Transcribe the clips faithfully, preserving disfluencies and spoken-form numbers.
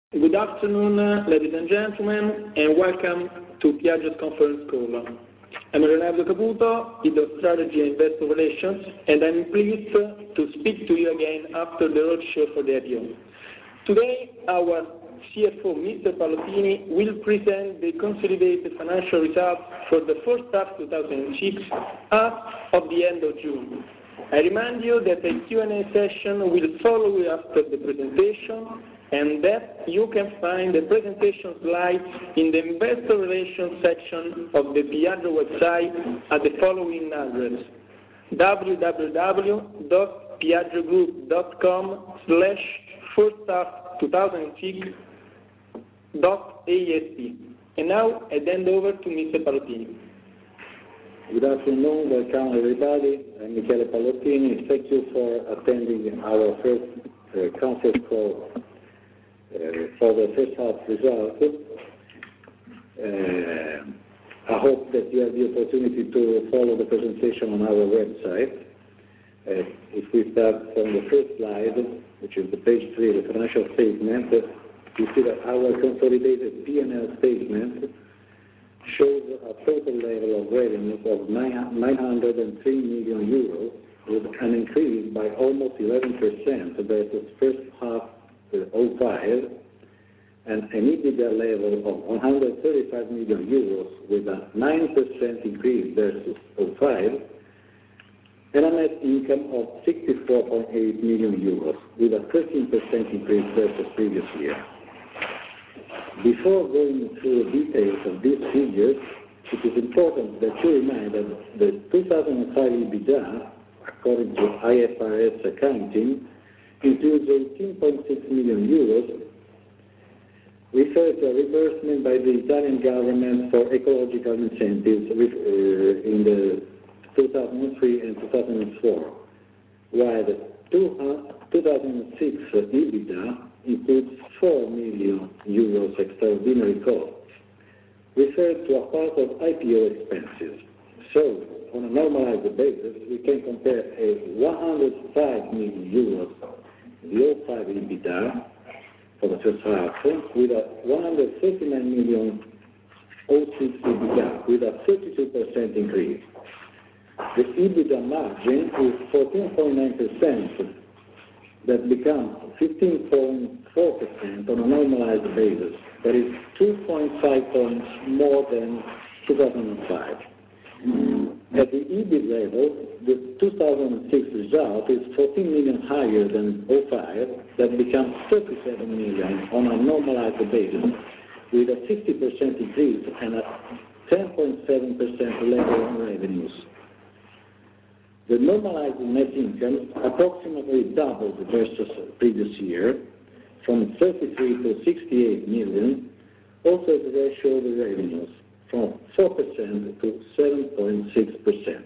Good afternoon, uh, ladies and gentlemen, and welcome to Piaggio's conference call. I'm Leonardo Caputo, Head of Strategy and Investor Relations, and I'm pleased to speak to you again after the roadshow for the I P O. Today, our C F O, Mister Pallottini, will present the consolidated financial results for the first half two thousand six as of the end of June. I remind you that a Q and A session will follow after the presentation, and that you can find the presentation slides in the Investor Relations section of the Piaggio website at the following address: w w w dot piaggio group dot com slash first half two thousand six dot a s p. And now I hand over to Mister Pallottini. Good afternoon, welcome everybody. I'm Michele Pallottini. Thank you for attending our first uh, conference call uh, for the first half results. Uh, I hope that you have the opportunity to follow the presentation on our website. Uh, if we start from the first slide, which is the page three, the financial statement, you see that our consolidated P and L statement shows a total level of revenues of nine hundred three million euros, with an increase by almost eleven percent versus first half oh five, and an EBITDA level of one hundred thirty-five million euros, with a nine percent increase versus oh five, and a net income of sixty-four point eight million euros, with a thirteen percent increase versus previous year. Before going through the details of these figures, it is important that you remind that the two thousand five EBITDA, according to I F R S accounting, includes eighteen point six million euros, referred to a reimbursement by the Italian government for ecological incentives uh, in the two thousand three and two thousand four, while the two thousand six EBITDA includes four million euros extraordinary costs, referred to a part of I P O expenses. So, on a normalized basis, we can compare a one hundred five million euros the oh five EBITDA for the first half with a one hundred thirty-nine million oh six EBITDA, with a thirty-two percent increase. The EBITDA margin is fourteen point nine percent, that becomes fifteen point four percent on a normalized basis. That is two point five points more than two thousand five. At the E B I T level, the two thousand six result is fourteen million higher than oh five, that becomes thirty-seven million on a normalized basis, with a sixty percent increase and a ten point seven percent level on revenues. The normalized net income approximately doubled versus previous year, from thirty-three to sixty-eight million, also as a ratio of the revenues, from four percent to seven point six percent.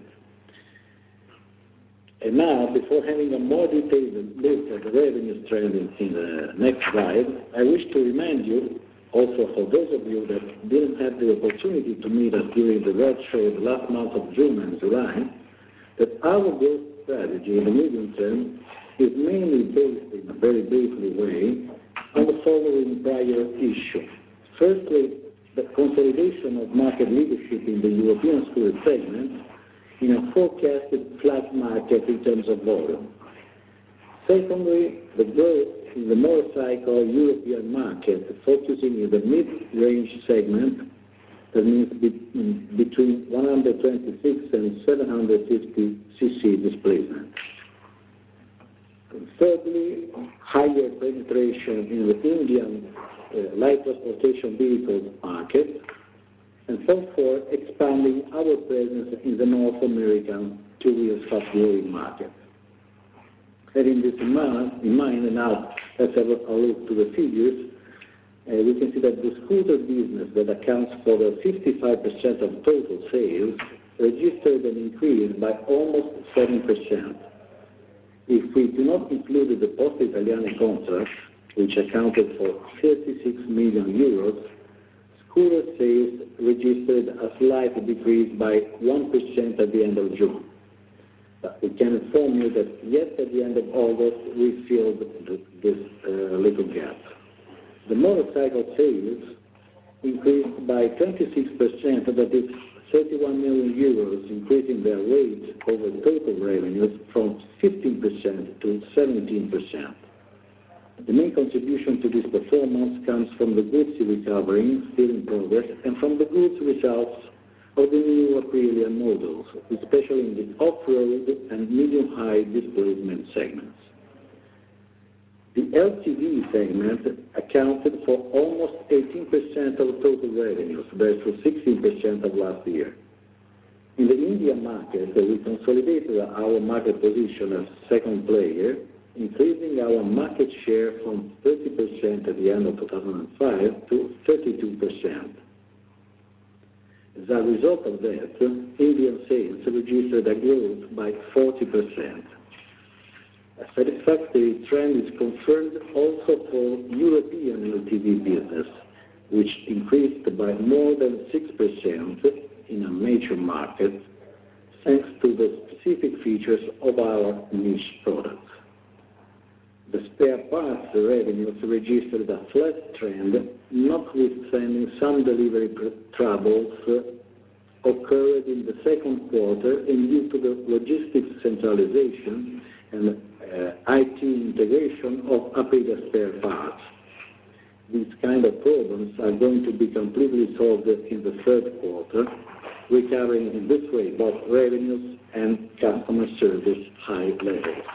And now, before having a more detailed look at the revenues trend in the next slide, I wish to remind you, also for those of you that didn't have the opportunity to meet us during the roadshow the last month of June and July, that our growth strategy in the medium term is mainly based in a very briefly way on the following prior issue. Firstly, the consolidation of market leadership in the European scooter segment in a forecasted flat market in terms of volume. Secondly, the growth in the motorcycle European market, focusing in the mid-range segment, that means be, between one hundred twenty-six and seven hundred fifty c c displacement. And thirdly, higher penetration in the Indian uh, light transportation vehicles market. And fourth, expanding our presence in the North American two-wheel fast-growing market. Having this in mind, in mind and now let's have a look to the figures. Uh, we can see that the scooter business, that accounts for the fifty-five percent of total sales, registered an increase by almost seven percent. If we do not include the Poste Italiane contract, which accounted for thirty-six million euros, scooter sales registered a slight decrease by one percent at the end of June. But we can inform you that yet at the end of August we filled this uh, little gap. The motorcycle sales increased by twenty-six percent, that is thirty-one million euros, increasing their weight over total revenues from fifteen percent to seventeen percent. The main contribution to this performance comes from the goods recovery, still in progress, and from the goods results of the new Aprilia models, especially in the off-road and medium-high displacement segments. The L C V segment accounted for almost eighteen percent of total revenues versus sixteen percent of last year. In the Indian market, we consolidated our market position as second player, increasing our market share from thirty percent at the end of two thousand five to thirty-two percent. As a result of that, Indian sales registered a growth by forty percent. A satisfactory trend is confirmed also for European L T V business, which increased by more than six percent in a major market, thanks to the specific features of our niche products. The spare parts revenues registered a flat trend, notwithstanding some delivery troubles occurred in the second quarter and due to the logistics centralization and uh, I T integration of Aprilia spare parts. These kind of problems are going to be completely solved in the third quarter, recovering in this way both revenues and customer service high levels.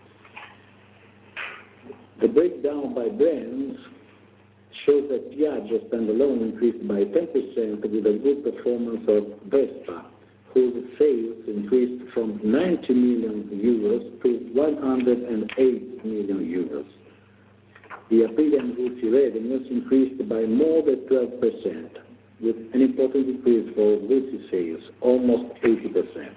The breakdown by brands shows that Piaggio standalone increased by ten percent with a good performance of Vespa, whose sales increased from ninety million euros to one hundred eight million euros. The Aprilia and Guzzi revenues increased by more than twelve percent, with an important increase for Guzzi sales, almost eighty percent.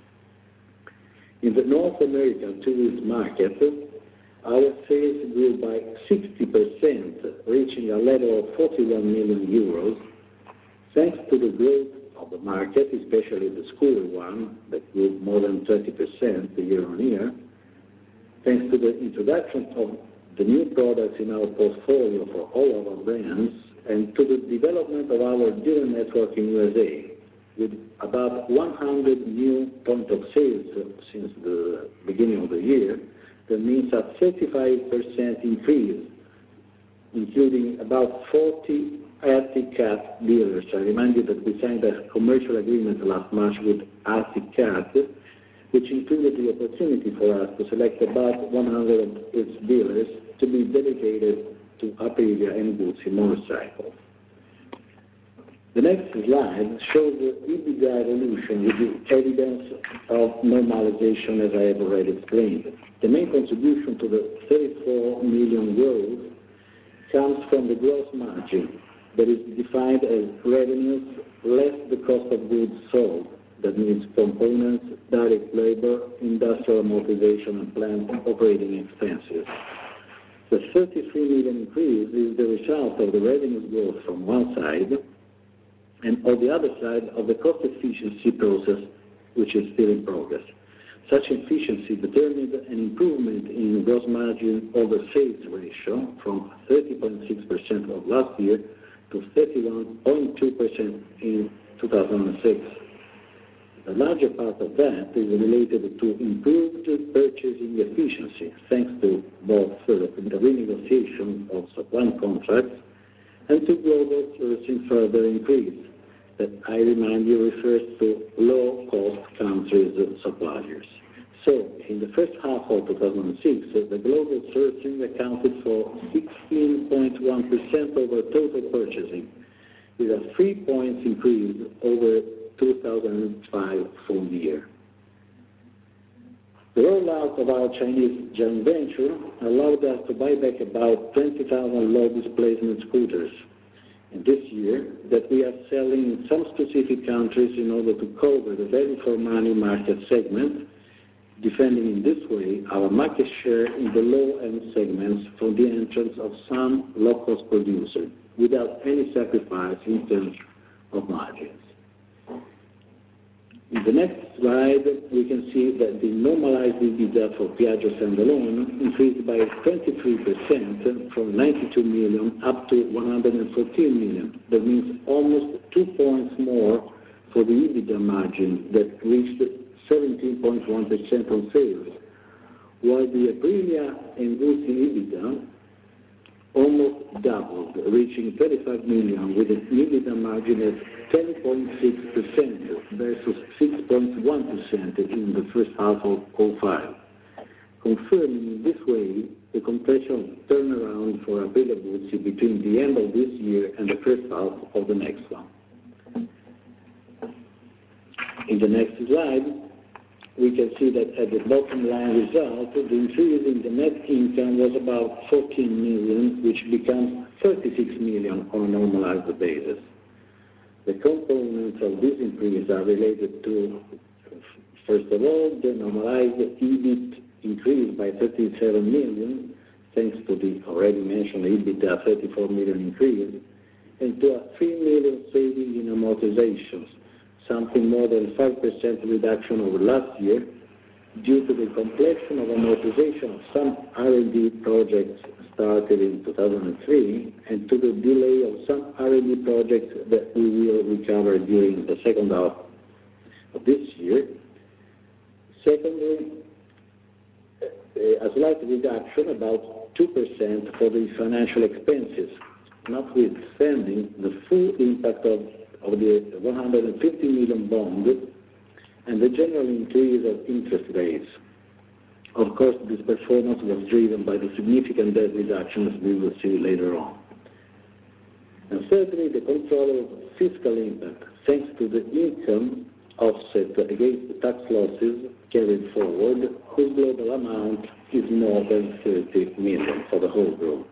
In the North American tourist market, our sales grew by sixty percent, reaching a level of forty-one million euros, thanks to the growth of the market, especially the school one, that grew more than twenty percent year on year, thanks to the introduction of the new products in our portfolio for all of our brands, and to the development of our dealer network in U S A, with about one hundred new point of sales since the beginning of the year. That means a thirty-five percent increase, including about forty Articat dealers. I remind you that we signed a commercial agreement last March with Articat, which included the opportunity for us to select about one hundred of its dealers to be dedicated to Aprilia and Guzzi motorcycles. The next slide shows the EBITDA evolution with the evidence of normalization, as I have already explained. The main contribution to the thirty-four million growth comes from the gross margin, that is defined as revenues less the cost of goods sold. That means components, direct labor, industrial amortization, and plant operating expenses. The thirty-three million increase is the result of the revenue growth from one side, and on the other side of the cost efficiency process, which is still in progress. Such efficiency determined an improvement in gross margin over sales ratio from thirty point six percent of last year to thirty-one point two percent in two thousand six. The larger part of that is related to improved purchasing efficiency, thanks to both uh, the renegotiation of supply contracts and to global sourcing further increase, that I remind you refers to low-cost countries' suppliers. So, in the first half of two thousand six, the global sourcing accounted for sixteen point one percent over total purchasing, with a three points increase over two thousand five full year. The rollout of our Chinese joint venture allowed us to buy back about twenty thousand low displacement scooters. And this year, that we are selling in some specific countries in order to cover the value for money market segment, defending in this way our market share in the low-end segments from the entrance of some low-cost producers, without any sacrifice in terms of margins. In the next slide, we can see that the normalized EBITDA for Piaggio standalone increased by twenty-three percent from ninety-two million up to one hundred fourteen million. That means almost two points more for the EBITDA margin that reached seventeen point one percent on sales, while the Aprilia and Guzzi EBITDA almost doubled, reaching thirty-five million with an EBITDA margin at ten point six percent versus six point one percent in the first half of oh five, confirming in this way the compression turnaround for Aprilia Guzzi between the end of this year and the first half of the next one. In the next slide, we can see that at the bottom line result, the increase in the net income was about fourteen million, which becomes thirty-six million on a normalized basis. The components of this increase are related to, first of all, the normalized EBIT increased by thirty-seven million, thanks to the already mentioned EBITDA thirty-four million increase, and to a three million saving in amortizations, something more than five percent reduction over last year, due to the completion of amortization of some R and D projects started in two thousand three, and to the delay of some R and D projects that we will recover during the second half of this year. Secondly, a slight reduction, about two percent, for the financial expenses, notwithstanding the full impact of of the one hundred fifty million bond and the general increase of interest rates. Of course, this performance was driven by the significant debt reductions we will see later on. And thirdly, the control of fiscal impact, thanks to the income offset against the tax losses carried forward, whose global amount is more than thirty million for the whole group.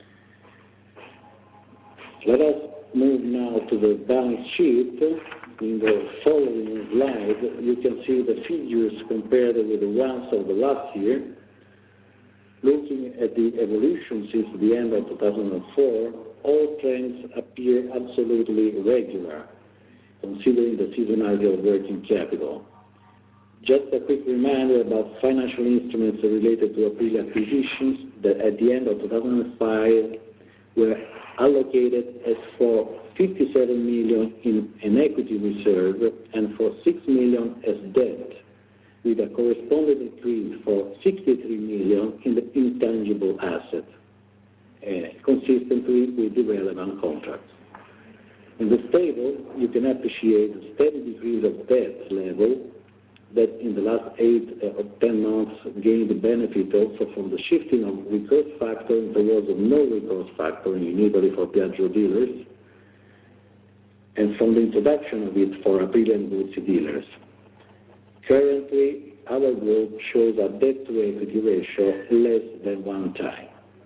Let us move now to the balance sheet. In the following slide, you can see the figures compared with the ones of the last year. Looking at the evolution since the end of two thousand four, all trends appear absolutely regular, considering the seasonality of working capital. Just a quick reminder about financial instruments related to Aprilia acquisitions that at the end of two thousand five were allocated as for fifty-seven million in an equity reserve and for six million as debt, with a corresponding increase for sixty-three million in the intangible asset, uh, consistently with the relevant contracts. In this table, you can appreciate the steady decrease of debt level that in the last eight or ten months gained the benefit also from the shifting of recourse factoring towards a no-recourse factoring in Italy for Piaggio dealers, and from the introduction of it for Aprilia and Guzzi dealers. Currently, our group shows a debt-to-equity ratio less than one time.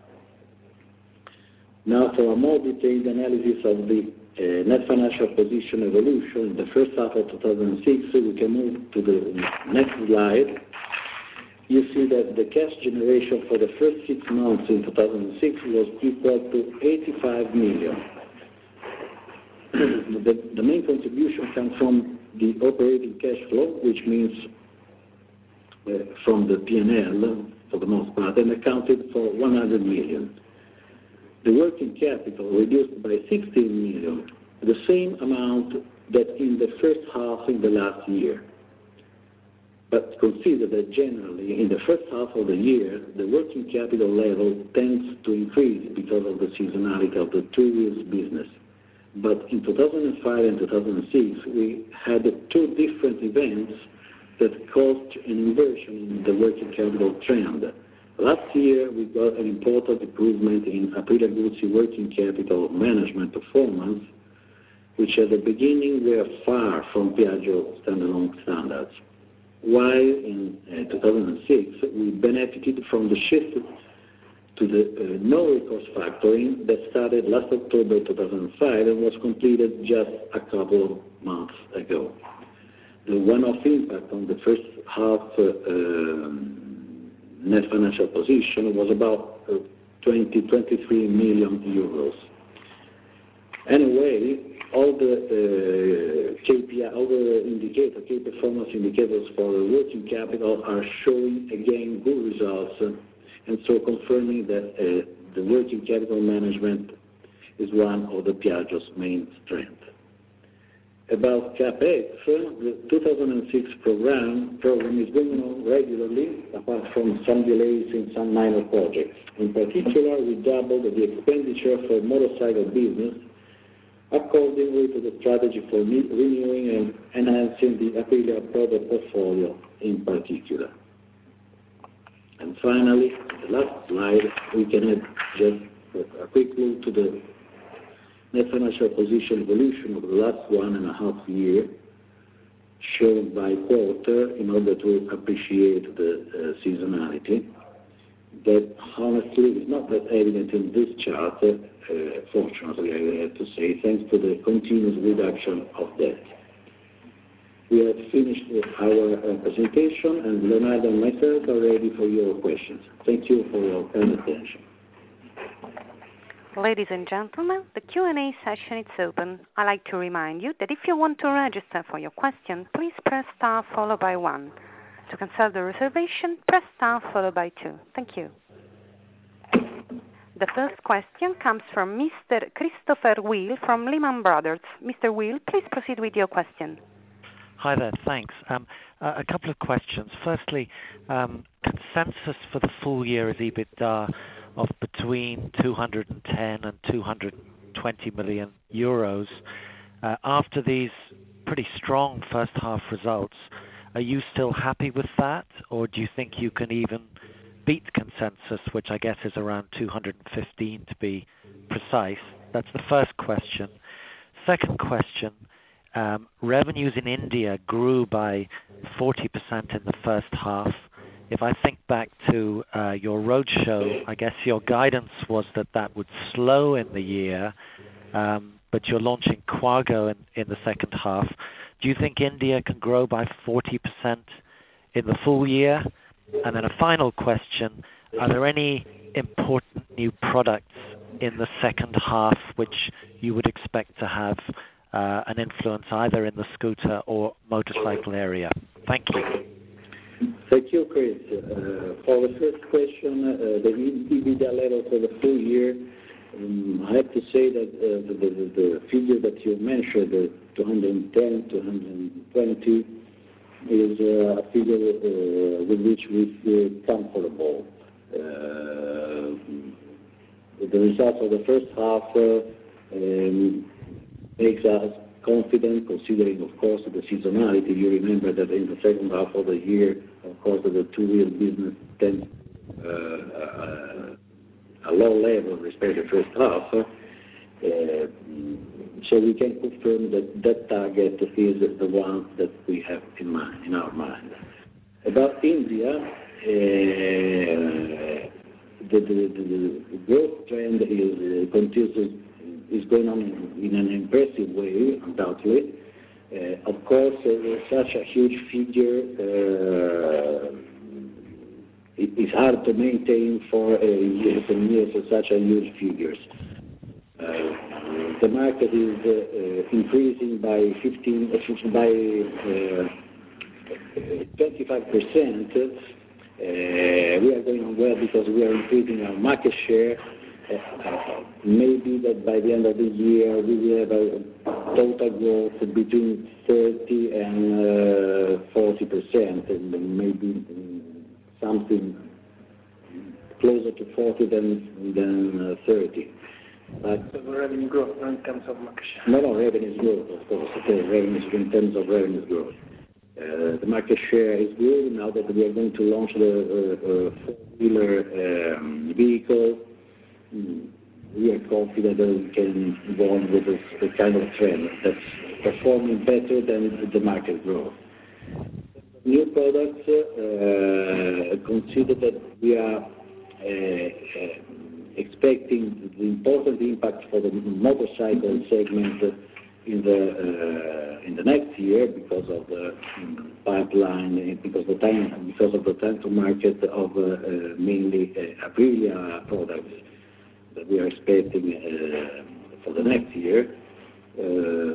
Now, for a more detailed analysis of the uh, net financial position evolution in the first half of two thousand six, we can move to the next slide. You see that the cash generation for the first six months in two thousand six was equal to eighty-five million. The, the main contribution comes from the operating cash flow, which means uh, from the P and L for the most part, and accounted for one hundred million. The working capital reduced by sixteen million, the same amount that in the first half in the last year. But consider that generally in the first half of the year, the working capital level tends to increase because of the seasonality of the two-wheels business. But in two thousand five and two thousand six, we had two different events that caused an inversion in the working capital trend. Last year, we got an important improvement in Aprilia Guzzi working capital management performance, which at the beginning were far from Piaggio standalone standards. While in uh, two thousand six, we benefited from the shift to the uh, no-recourse factoring that started last October two thousand five and was completed just a couple of months ago. The one-off impact on the first half uh, uh, net financial position was about uh, twenty, twenty-three million euros. Anyway, all the uh, K P I, all the indicator, key performance indicators for the working capital are showing again good results, uh, and so confirming that uh, the working capital management is one of the Piaggio's main strengths. About CapEx, uh, the two thousand six program, program is going on regularly, apart from some delays in some minor projects. In particular, we doubled the expenditure for motorcycle business, accordingly to the strategy for renewing and enhancing the Aprilia product portfolio in particular. And finally, the last slide, we can add just a quick look to the net financial position evolution over the last one and a half year, shown by quarter in order to appreciate the uh, seasonality. That honestly is not that evident in this chart, uh, fortunately, I have to say, thanks to the continuous reduction of debt. We have finished our uh, presentation, and Leonardo and myself are ready for your questions. Thank you for your kind attention. Ladies and gentlemen, the Q and A session is open. I'd like to remind you that if you want to register for your question, please press star followed by one. To cancel the reservation, press star followed by two. Thank you. The first question comes from Mister Christopher Wheel from Lehman Brothers. Mister Wheel, please proceed with your question. Hi there, thanks. Um, uh, a couple of questions. Firstly, um, consensus for the full year is EBITDA of between two hundred ten and two hundred twenty million euros. Uh, after these pretty strong first half results, are you still happy with that, or do you think you can even beat consensus, which I guess is around two hundred fifteen to be precise? That's the first question. Second question, um, revenues in India grew by forty percent in the first half. If I think back to uh, your roadshow, I guess your guidance was that that would slow in the year, um, but you're launching Quago in, in the second half. Do you think India can grow by forty percent in the full year? And then a final question, are there any important new products in the second half which you would expect to have uh, an influence either in the scooter or motorcycle area? Thank you. Thank you, Chris. Uh, for the first question, uh, the EBITDA level for the full year, um, I have to say that uh, the, the, the figure that you mentioned, the two hundred ten, two hundred twenty, is uh, a figure uh, with which we feel comfortable. Uh, the results of the first half uh, um, makes us confident, considering, of course, the seasonality. You remember that in the second half of the year, of course, the two-wheel business tends uh, a, a low level with respect to the first half. Uh, so we can confirm that that target is the one that we have in mind, in our mind. About India, uh, the, the, the, the growth trend is uh, continues. is going on in an impressive way, undoubtedly. Uh, of course, uh, such a huge figure, uh, it is hard to maintain for uh, years and years of such a huge figures. Uh, the market is uh, uh, increasing by fifteen, uh, by uh, twenty-five percent. Uh, we are going on well because we are increasing our market share. Uh, maybe that by the end of the year we will have a total growth between thirty and forty percent, and maybe something closer to forty than than uh, thirty. But so the revenue growth, not in terms of market share. No, no, revenue growth, of course. Okay, revenues in terms of revenue growth. Uh, the market share is good now that we are going to launch the uh, uh, four-wheeler um, vehicle. We are confident that we can go on with this, this kind of trend that's performing better than the market growth. New products, uh, consider that we are uh, uh, expecting the important impact for the motorcycle segment in the uh, in the next year because of the um, pipeline, because the time because of the time to market of uh, uh, mainly uh, Aprilia products that we are expecting uh, for the next year. Uh,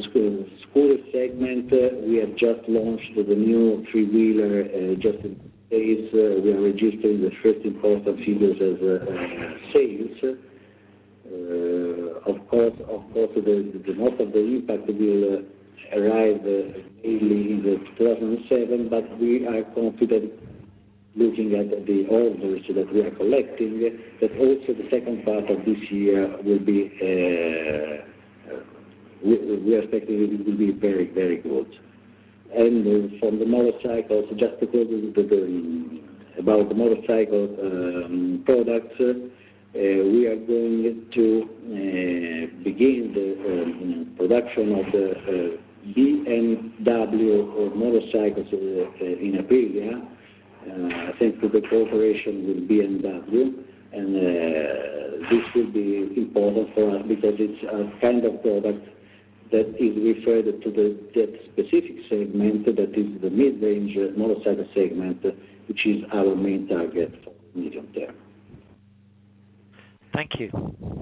scooter segment, uh, we have just launched the new three-wheeler uh, just in days. Uh, we are registering the first important figures as uh, uh, sales. Uh, of course, of course, the, the most of the impact will uh, arrive uh, mainly in the two thousand seven, but we are confident, looking at the orders that we are collecting, that also the second part of this year will be, uh, we, we are expecting it will be very, very good. And uh, from the motorcycles, just to close the, the, about the motorcycle um, products, uh, we are going to uh, begin the um, production of the uh, B M W motorcycles uh, in Aprilia. Uh, thanks to the cooperation with B M W, and uh, this will be important for us because it's a kind of product that is referred to the that specific segment that is the mid-range motorcycle segment, which is our main target for medium term. Thank you.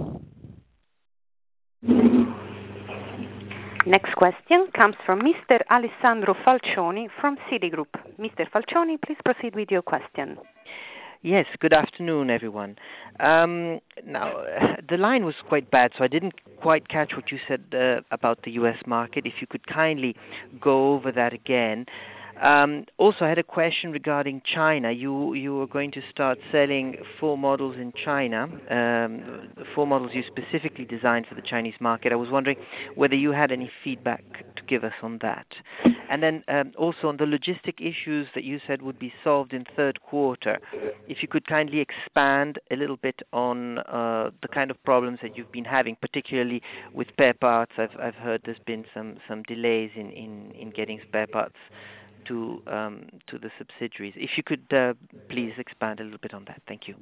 Next question comes from Mister Alessandro Falcioni from Citigroup. Mister Falcioni, please proceed with your question. Yes, good afternoon, everyone. Um, now, the line was quite bad, so I didn't quite catch what you said uh, about the U S market. If you could kindly go over that again. Um, also, I had a question regarding China. You you were going to start selling four models in China, um, four models you specifically designed for the Chinese market. I was wondering whether you had any feedback to give us on that. And then um, also on the logistic issues that you said would be solved in third quarter, if you could kindly expand a little bit on uh, the kind of problems that you've been having, particularly with spare parts. I've I've heard there's been some some delays in, in, in getting spare parts to um, to the subsidiaries. If you could uh, please expand a little bit on that. Thank you.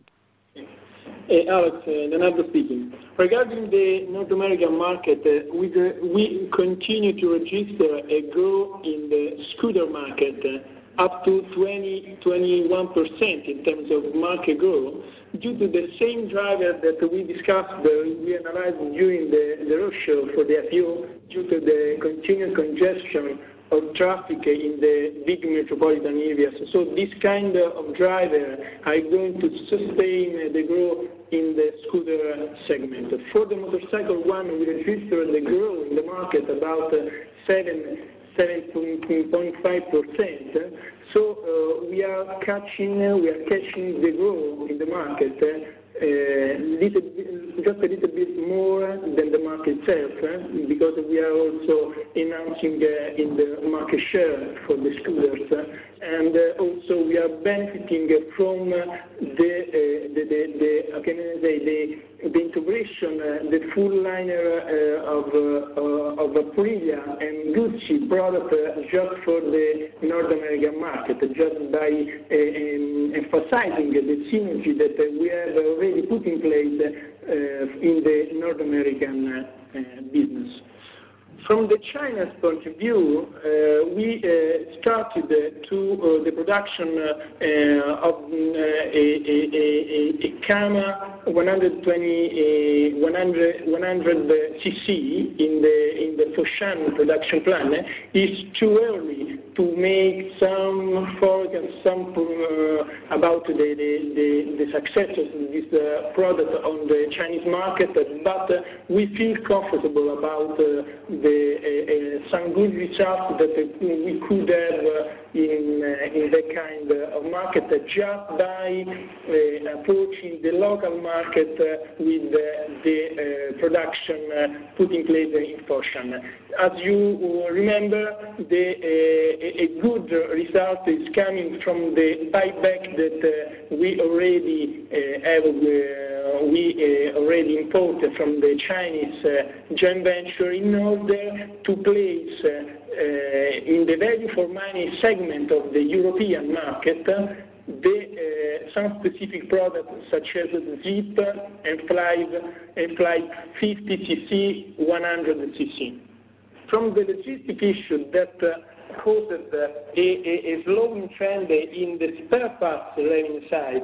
Hey, Alex, uh, Leonardo speaking. Regarding the North American market, uh, we, uh, we continue to register a growth in the scooter market uh, up to twenty to twenty-one percent in terms of market growth, due to the same driver that we discussed, uh, we analyzed during the, the roadshow for the I P O, due to the continued congestion of traffic in the big metropolitan areas. So this kind of driver are going to sustain the growth in the scooter segment. For the motorcycle one, we registered the growth in the market about seven, seven point five percent. So uh, we are catching, we are catching the growth in the market. Uh, little, just a little bit more than the market itself, eh? because we are also announcing uh, in the market share for the scooters, uh, and uh, also we are benefiting from uh, the, uh, the, the, the, how can I say, the, the integration, uh, the full liner uh, of, uh, of Aprilia and Gucci product uh, just for the North American market, just by uh, um, emphasizing the synergy that uh, we have already put in place uh, in the North American uh, business. From the China's point of view, uh, we uh, started uh, to uh, the production uh, of uh, a, a, a, a Kama one twenty, uh, one hundred c c in the in the Foshan production plant. It's too early to make some forecast, some uh, about the, the, the, the success of this uh, product on the Chinese market, but uh, we feel comfortable about uh, the uh, uh, some good results that uh, we could have uh, in uh, in that kind of market uh, just by uh, approaching the local market uh, with uh, the uh, production uh, put in place in Foshan. As you remember, the uh, a good result is coming from the buyback that uh, we already uh, have, uh, we uh, already imported from the Chinese uh, joint venture in order to place uh, uh, in the value for money segment of the European market uh, the, uh, some specific products such as the Jeep and Fly, and Fly fifty c c, one hundred c c. From the logistic issue that uh, caused uh, a, a, a slowing trend in the spare parts revenue side,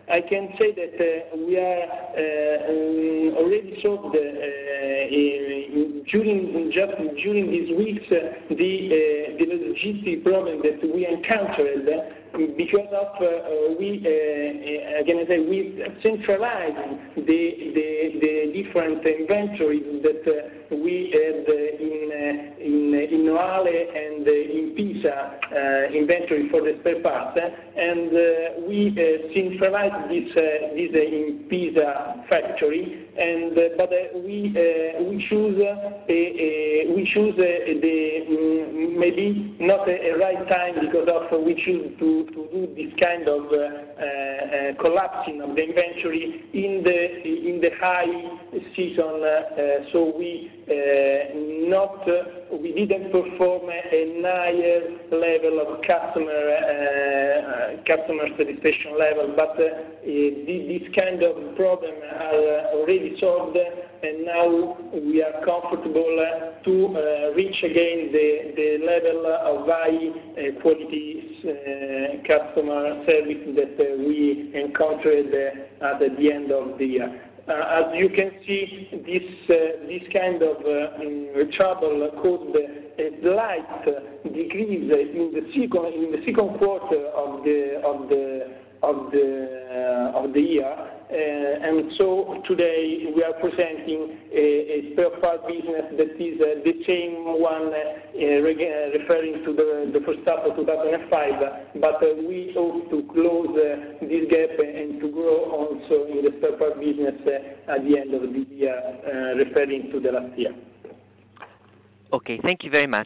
I can say that uh, we are uh, um, already solved uh, in, during just during these weeks uh, the uh, the logistic problem that we encountered uh, because of uh, we uh, again I say we centralized the the, the different inventories that uh, we had uh, in uh, in in Noale and uh, in Pisa uh, inventory for the spare parts, uh, and uh, we uh, centralized this uh, this uh, in Pisa factory, and uh, but uh, we uh, we choose uh, a, a, we choose uh, the um, maybe not a, a right time because of uh, we choose to, to do this kind of uh, uh, collapsing of the inventory in the in the high season, uh, uh, so we uh, not uh, we didn't perform a higher level of customer uh, customer satisfaction level, but uh, this kind of problem are already solved, and now we are comfortable to uh, reach again the, the level of high uh, quality uh, customer service that uh, we encountered uh, at the end of the year. Uh, as you can see, this uh, this kind of uh, um, trouble caused a slight decrease in the second in the second quarter of the of the of the uh, of the year, uh, and so today we are presenting a, a spare part business that is uh, the same one uh, reg- referring to the, the first half of two thousand five, but uh, we hope to close uh, this gap and to grow also in the spare part business uh, at the end of the year, uh, referring to the last year. Okay, thank you very much.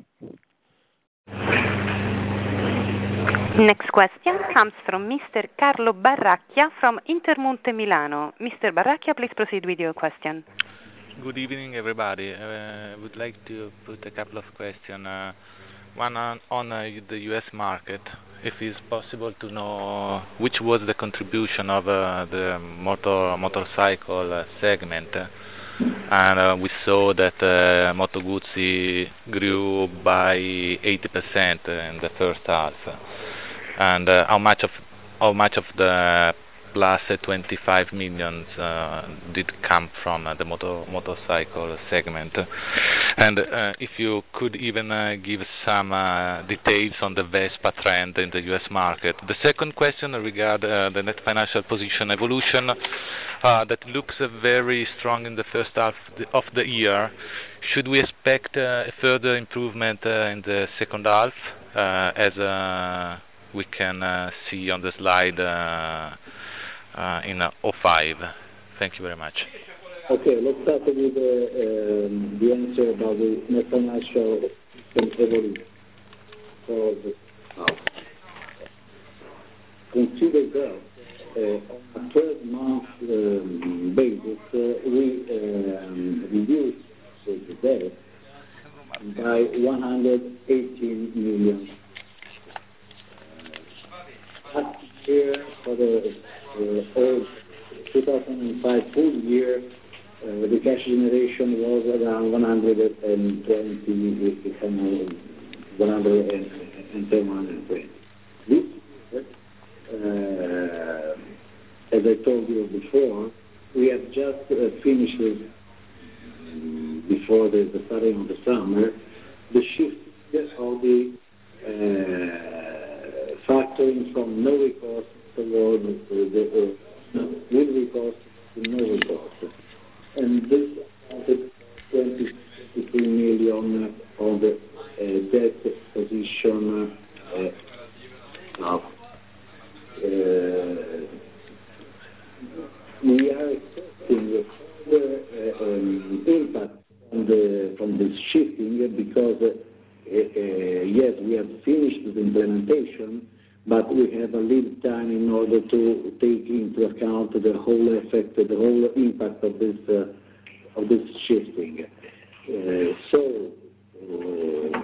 Next question comes from Mister Carlo Barracchia from Intermonte Milano. Mister Barracchia, please proceed with your question. Good evening, everybody. I uh, would like to put a couple of questions. Uh, one on, on uh, the U S market. If it's possible to know which was the contribution of uh, the motor motorcycle uh, segment. And uh, we saw that uh, Moto Guzzi grew by eighty percent in the first half. And uh, how much of how much of the plus twenty-five million uh, did come from uh, the motor motorcycle segment? And uh, if you could even uh, give some uh, details on the Vespa trend in the U S market. The second question regards uh, the net financial position evolution uh, that looks uh, very strong in the first half of the year. Should we expect uh, a further improvement uh, in the second half, uh, as uh, we can uh, see on the slide uh, uh, in uh, oh five? Thank you very much. Okay, let's start with uh, um, the answer about the net financial evolution. So, uh, consider that uh, on a twelve-month um, basis, uh, we um, reduced the debt by one hundred eighteen million. Last year, for the uh, old two thousand five full year, uh, the cash generation was around one hundred twenty, one hundred ten, one hundred twenty. This year, uh, as I told you before, we have just uh, finished it before the, the starting of the summer, the shift of the uh, factoring from no recourse toward the uh, with recourse to no recourse, and this accounted twenty-three million on the uh, debt position uh, of. Uh, we are expecting a further uh, um, impact from the from this shifting because uh, uh, yes, we have finished the implementation, but we have a lead time in order to take into account the whole effect, the whole impact of this uh, of this shifting. Uh, so uh,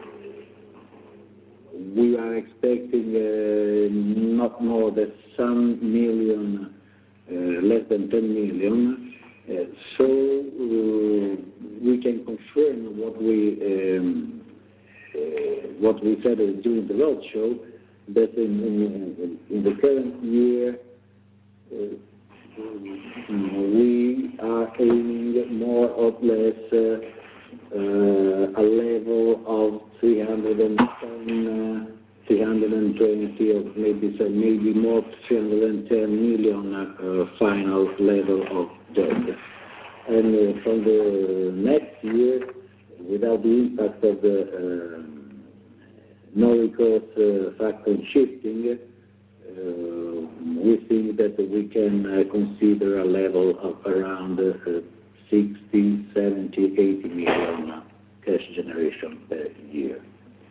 we are expecting uh, not more than some million, uh, less than ten million. Uh, so uh, we can confirm what we um, uh, what we said during the roadshow, that in, in, in the current year we are aiming more or less uh, uh, a level of three hundred ten, uh, three hundred twenty, or maybe so maybe more, three hundred ten million uh, final level of debt. And uh, from the next year, without the impact of the uh, no-recourse uh, factor shifting, uh, we think that we can uh, consider a level of around uh, sixty, seventy, eighty million cash generation per year.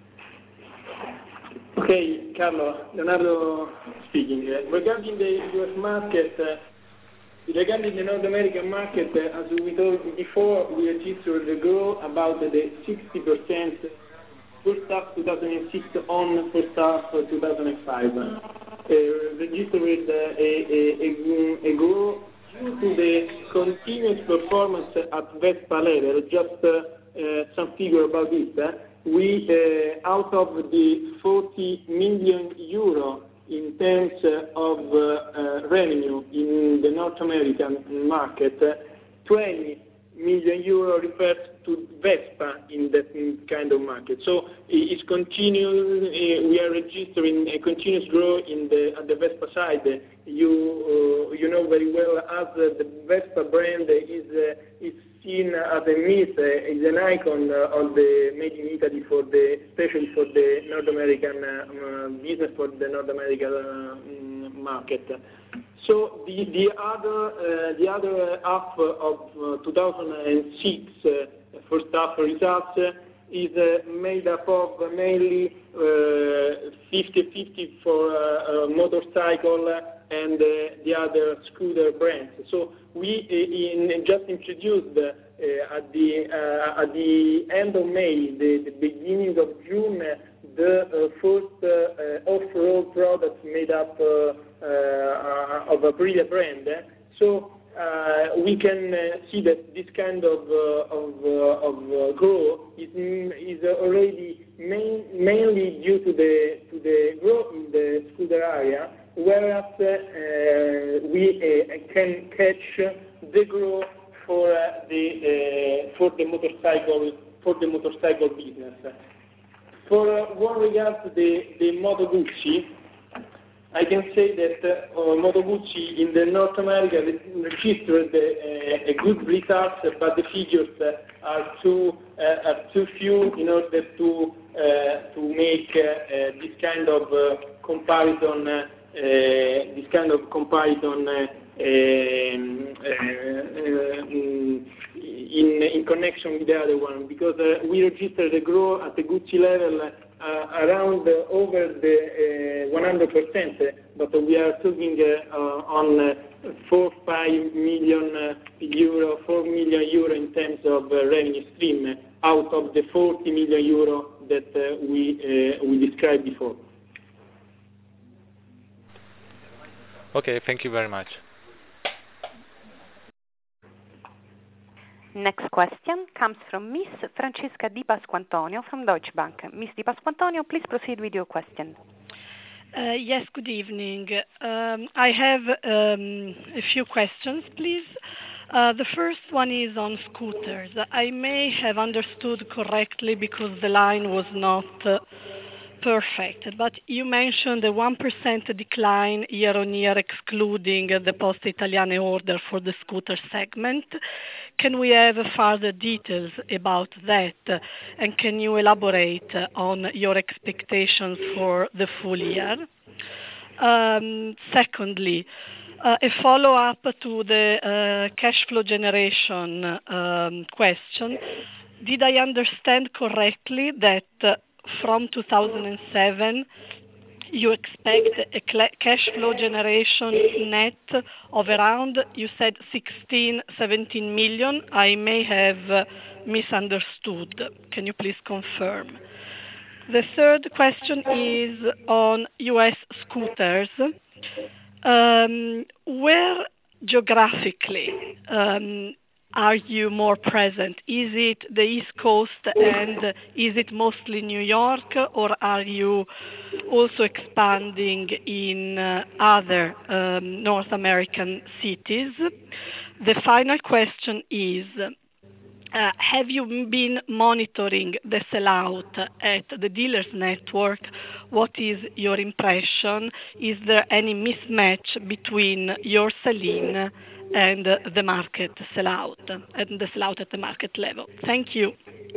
Okay, Carlo, Leonardo speaking. Uh, regarding the U S market, uh, regarding the North American market, uh, as we told before, we registered the growth about the sixty percent first half two thousand six on first half two thousand five. Uh, registered uh, a, a, a, a growth due to the continuous performance at Vespa level. Just uh, uh, some figure about it. Uh, we, uh, out of the forty million euro in terms of uh, uh, revenue in the North American market, uh, twenty million euro refers to Vespa in that kind of market. So it's continuing. Uh, we are registering a continuous growth in the at the Vespa side. You uh, you know very well as uh, the Vespa brand is uh, is seen as a myth, uh, is an icon uh, of the made in Italy for the especially for the North American uh, business, for the North American uh, market. So the the other uh, the other half of uh, two thousand six uh, first half results uh, is uh, made up of mainly fifty fifty for uh, uh, motorcycle and uh, the other scooter brands. So we uh, in, just introduced uh, at the uh, at the end of May, the, the beginning of June, uh, the uh, first uh, uh, off-road products made up uh, uh, of Aprilia brand. So uh, we can uh, see that this kind of uh, of, uh, of uh, growth is is already main, mainly due to the to the growth in the scooter area, whereas uh, we uh, can catch the growth for uh, the uh, for the motorcycle for the motorcycle business. For uh, what regards the the Moto Guzzi, I can say that uh, Moto Guzzi in the North America registered uh, a good result, but the figures uh, are too uh, are too few in order to uh, to make uh, uh, this kind of uh, comparison. Uh, uh, this kind of comparison. Uh, Um, uh, uh, in in connection with the other one, because uh, we registered the growth at the Guzzi level uh, around uh, over the uh, one hundred percent, but we are talking uh, on uh, four five million uh, euro, four million euro in terms of uh, revenue stream out of the forty million euro that uh, we uh, we described before. Okay, thank you very much. Next question comes from Miss Francesca Di Pasquantonio from Deutsche Bank. Miss Di Pasquantonio, please proceed with your question. Uh, yes, good evening. Um, I have um, a few questions, please. Uh, the first one is on scooters. I may have understood correctly because the line was not uh, perfect, but you mentioned a one percent decline year-on-year excluding the Poste Italiane order for the scooter segment. Can we have further details about that, and can you elaborate on your expectations for the full year? Um, secondly, uh, a follow-up to the uh, cash flow generation um, question. Did I understand correctly that uh, from two thousand seven, you expect a cash flow generation net of around, you said sixteen, seventeen million. I may have uh, misunderstood. Can you please confirm? The third question is on U S scooters. Um, where geographically um, are you more present? Is it the East Coast, and is it mostly New York, or are you also expanding in uh, other um, North American cities? The final question is, Uh, have you been monitoring the sellout at the dealers network? What is your impression? Is there any mismatch between your sell-in and the market sellout, and the sellout at the market level? Thank you.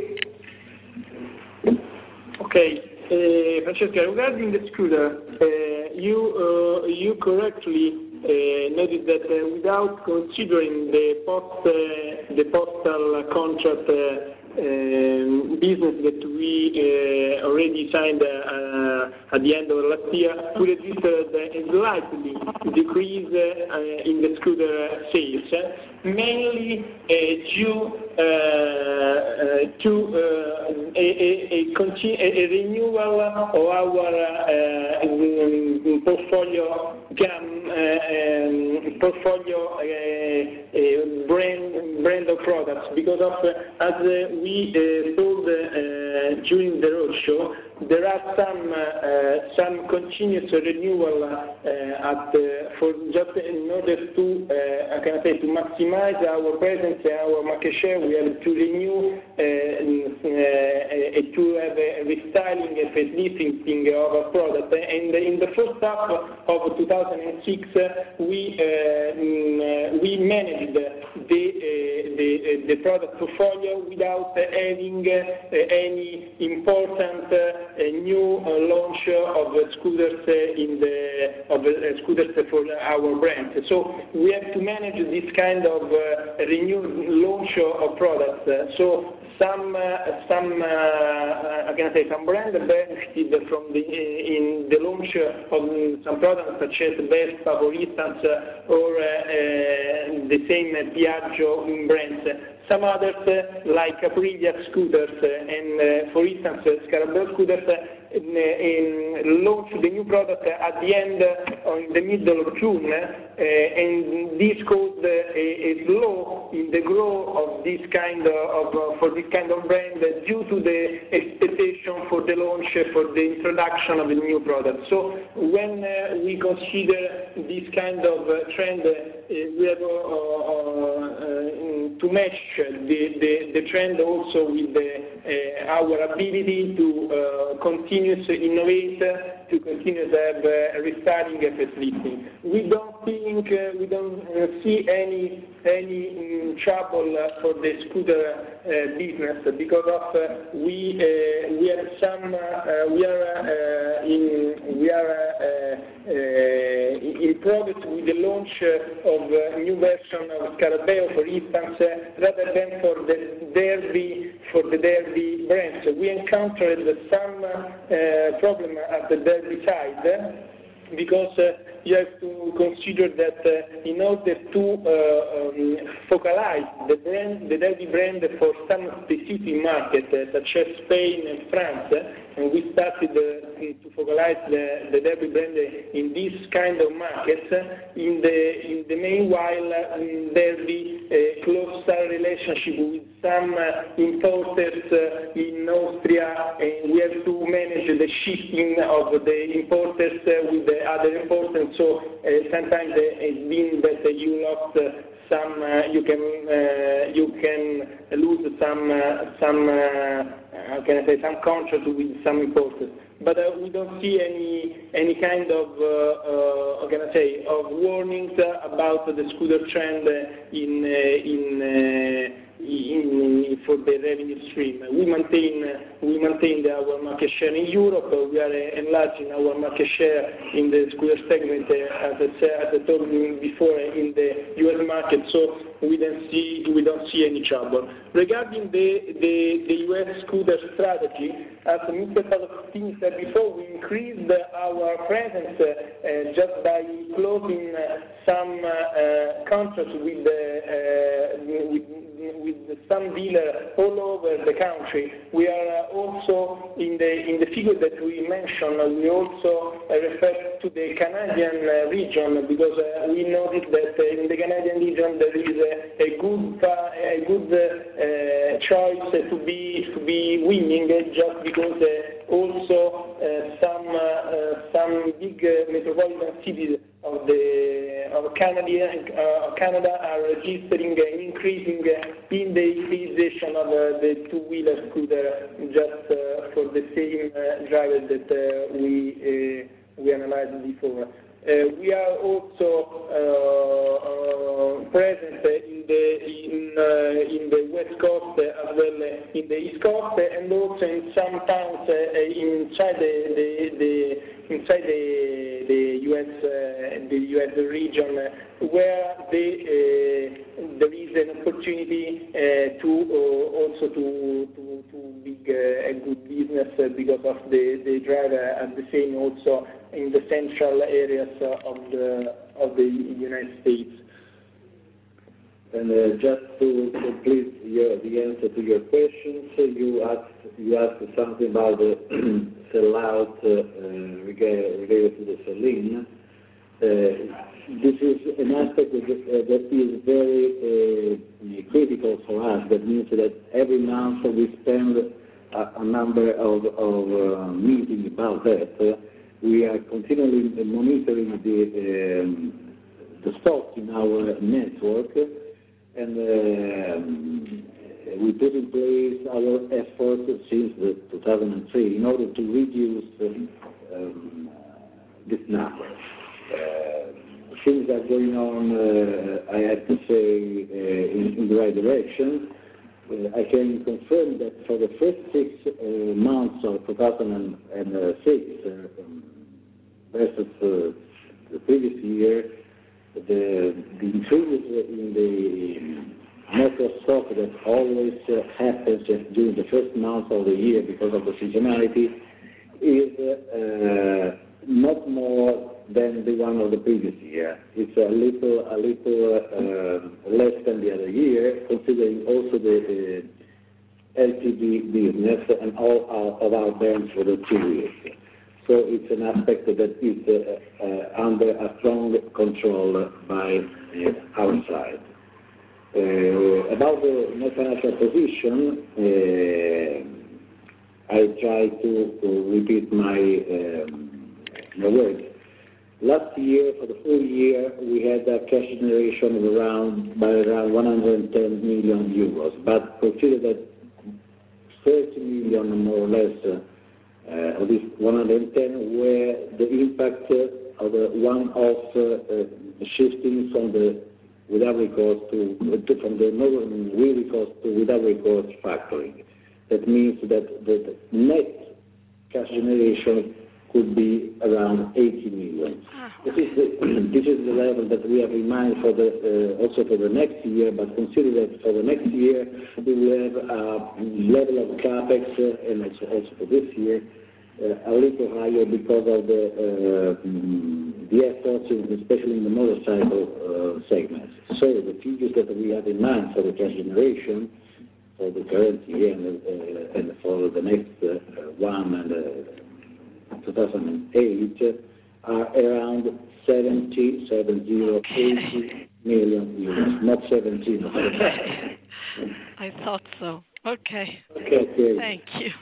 Okay. Uh, Francesca, regarding the scooter, uh, you uh, you correctly Uh, noted that uh, without considering the post uh, the postal contract uh, um, business that we uh, already signed uh, at the end of last year, we registered a slightly decrease uh, in the scooter sales, mainly uh, due uh, uh, to uh, a, a, a, continu- a, a renewal of our uh, um, portfolio gam, uh, um, portfolio uh, uh, brand brand of products, because of uh, as uh, we uh, told uh, during the roadshow, there are some uh, some continuous renewal uh, at uh, for just in order to uh, how can I say, to maximize our presence and our market share. We have to renew uh, uh, uh, to have a restyling, a facelifting of a product. And in the first half of two thousand six, uh, we uh, mm, we managed the uh, the uh, the product portfolio without uh, having uh, any important uh, a new uh, launch of uh, scooters uh, in the of uh, scooters for our brand. So we have to manage this kind of uh, renewed launch of products. Uh, so some uh, some uh, I can say some brand benefited from the uh, in the launch of some products such as Vespa, for instance, uh, or uh, uh, the same Piaggio brands. Some others, uh, like Aprilia scooters uh, and, uh, for instance, uh, Scarabeo scooters, uh, in, uh, in launched the new product at the end, uh, or in the middle of June, uh, and this caused uh, a, a slow in the growth of this kind of, uh, for this kind of brand uh, due to the expectation for the launch, uh, for the introduction of a new product. So when uh, we consider this kind of uh, trend, uh, we have uh, uh, to match the, the, the trend also with the, uh, our ability to uh, continue to innovate, to continue to have uh, restarting and facelifting. We don't think, uh, we don't uh, see any any um, trouble uh, for the scooter uh, business, because of uh, we uh, we have some uh, we are uh, in we are uh, uh, in progress with the launch of a new version of Scarabeo, for instance, uh, rather than for the Derby for the Derby brands. We encountered some uh, problem at the Derby side, because uh, you have to consider that uh, in order to uh, um, focalize the brand, the Derby brand for some specific market, uh, such as Spain and France, uh, and we started uh, to focalize the, the Derby brand in this kind of markets. Uh, in the in the meanwhile, uh, Derby uh, close our relationship with some uh, importers uh, in Austria, and we have to manage the shifting of the importers uh, with the other importers. So uh, sometimes uh, it's been that uh, you lost uh, some, uh, you can uh, you can lose some uh, some uh, how can I say, some contract with some importers. But uh, we don't see any any kind of uh, uh, how can I say, of warnings uh, about the scooter trend uh, in uh, in. Uh, In, for the revenue stream. We maintain we maintain our market share in Europe. We are enlarging our market share in the scooter segment, as I said, as I told you before, in the U S market. So we don't see we don't see any trouble. Regarding the the, the U S scooter strategy, as Mister Pagostini said before, we increased our presence uh, uh, just by closing uh, some uh, uh, contracts with the uh, with with some dealers all over the country. We are also in the in the figure that we mentioned. We also refer to the Canadian region because we noticed that in the Canadian region there is a, a good a good uh, choice to be to be winning just because uh, also uh, some uh, some big uh, metropolitan cities of the of Canada uh, Canada are registering an increasing uh, in the utilization of uh, the two-wheeler scooter just uh, for the same uh, drivers that uh, we uh, we analyzed before. Uh, we are also uh, uh, present in the in uh, in the West Coast uh, as well uh, in the East Coast uh, and also in some towns uh, inside the, the, the inside the the U S uh, the U S region uh, where the, uh, there is an opportunity uh, to uh, also to to to big uh, a good business uh, because of the the driver and the same also in the central areas uh, of the of the United States. And uh, just to complete your, the answer to your questions, uh, you asked you asked something about the sell-out uh, uh, related, related to the sell-in. Uh, this is an aspect that, uh, that is very uh, critical for us. That means that every month we spend a, a number of, of uh, meetings about that. Uh, we are continually monitoring the um, the stock in our network. And uh, we put in place our efforts since the two thousand three in order to reduce um, um, this number. Uh, things are going on, uh, I have to say, uh, in, in the right direction. Uh, I can confirm that for the first six uh, months of two thousand six uh, um, versus uh, the previous year, The, the increase in the network stock that always uh, happens during the first month of the year because of the seasonality is uh, not more than the one of the previous year. It's a little a little uh, less than the other year, considering also the uh, L T D business and all our, of our bands for the two years. So it's an aspect that is uh, uh, under a strong control by uh, our side. Uh, about the net financial position, uh, I try to, to repeat my, um, my words. Last year, for the full year, we had a cash generation of around by around one hundred ten million euros. But consider that thirty million more or less. Uh, Uh, of this one hundred ten, where the impact uh, of the one-off uh, uh, shifting from the without recourse to, to from the no with recourse to without recourse factoring. That means that the net cash generation could be around eighty million. This is the this is the level that we have in mind for the uh, also for the next year. But consider that for the next year we will have a level of capex uh, and also, also for this year uh, a little higher because of the uh, the efforts, especially in the motorcycle uh, segments. So the figures that we have in mind for the cash generation for the current year and, uh, and for the next uh, one and uh, two thousand eight are around seventy, seventy, eighty million euros, not seventeen. I thought so. Okay. Okay, okay. Thank you.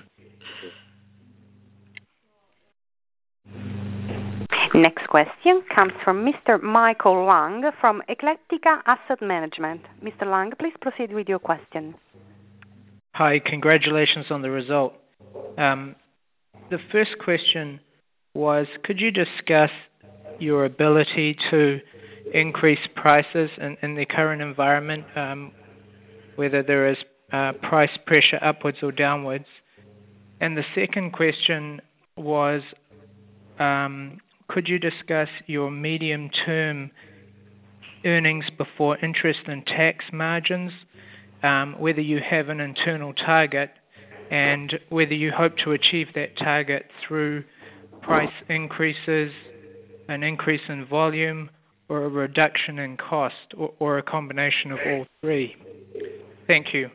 Next question comes from Mister Michael Lang from Eclectica Asset Management. Mister Lang, please proceed with your question. Hi, congratulations on the result. Um, the first question was, could you discuss your ability to increase prices in, in the current environment, um, whether there is uh, price pressure upwards or downwards? And the second question was, um, could you discuss your medium-term earnings before interest and tax margins, um, whether you have an internal target and whether you hope to achieve that target through price increases, an increase in volume, or a reduction in cost, or, or a combination of all three. Thank you.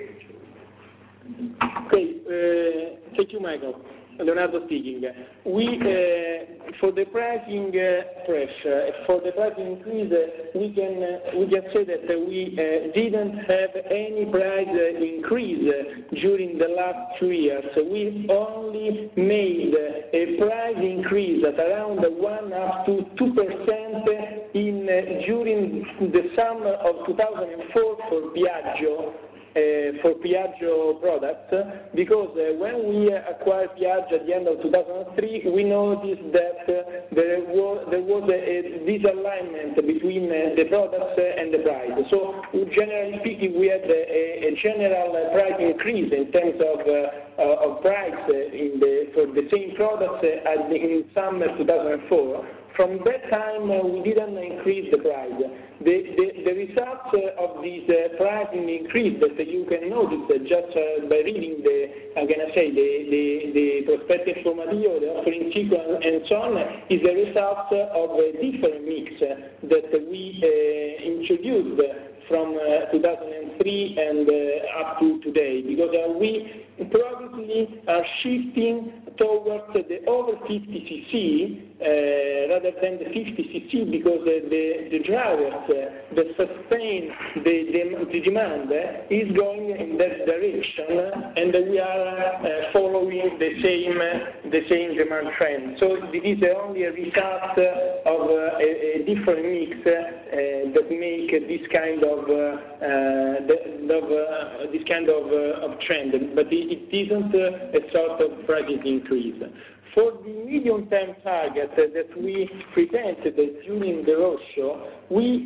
Okay. uh, Thank you, Michael. Leonardo speaking. We, uh, for the pricing uh, pressure, for the pricing increase, uh, we can uh, we can say that uh, we uh, didn't have any price uh, increase uh, during the last two years. We only made uh, a price increase at around one up to two percent in uh, during the summer of two thousand four for Piaggio. Uh, for Piaggio products, because uh, when we acquired Piaggio at the end of two thousand three, we noticed that uh, there was, there was a, a disalignment between uh, the products uh, and the price. So generally speaking, we had a, a general price increase in terms of, uh, uh, of price uh, in the, for the same products uh, as in summer two thousand four. From that time, uh, we didn't increase the price. The, the, the results uh, of this uh, pricing increase that uh, you can notice uh, just uh, by reading the, I'm going to say, the, the, the prospectus for Madio, the offering sequence, and so on, is the result uh, of a different mix uh, that we uh, introduced from uh, two thousand three and uh, up to today, because uh, we progressively are shifting towards uh, the over fifty c c uh, rather than the fifty c c, because uh, the, the drivers uh, that sustain the, the, the demand uh, is going in that direction, uh, and uh, we are uh, following the same uh, the same demand trend. So it is uh, only a result uh, of uh, a, a different mix uh, that make uh, this kind of uh, uh, the, of, uh, this kind of, uh, of trend, but it, it isn't uh, a sort of price increase. For the medium-term target uh, that we presented uh, during the roadshow, we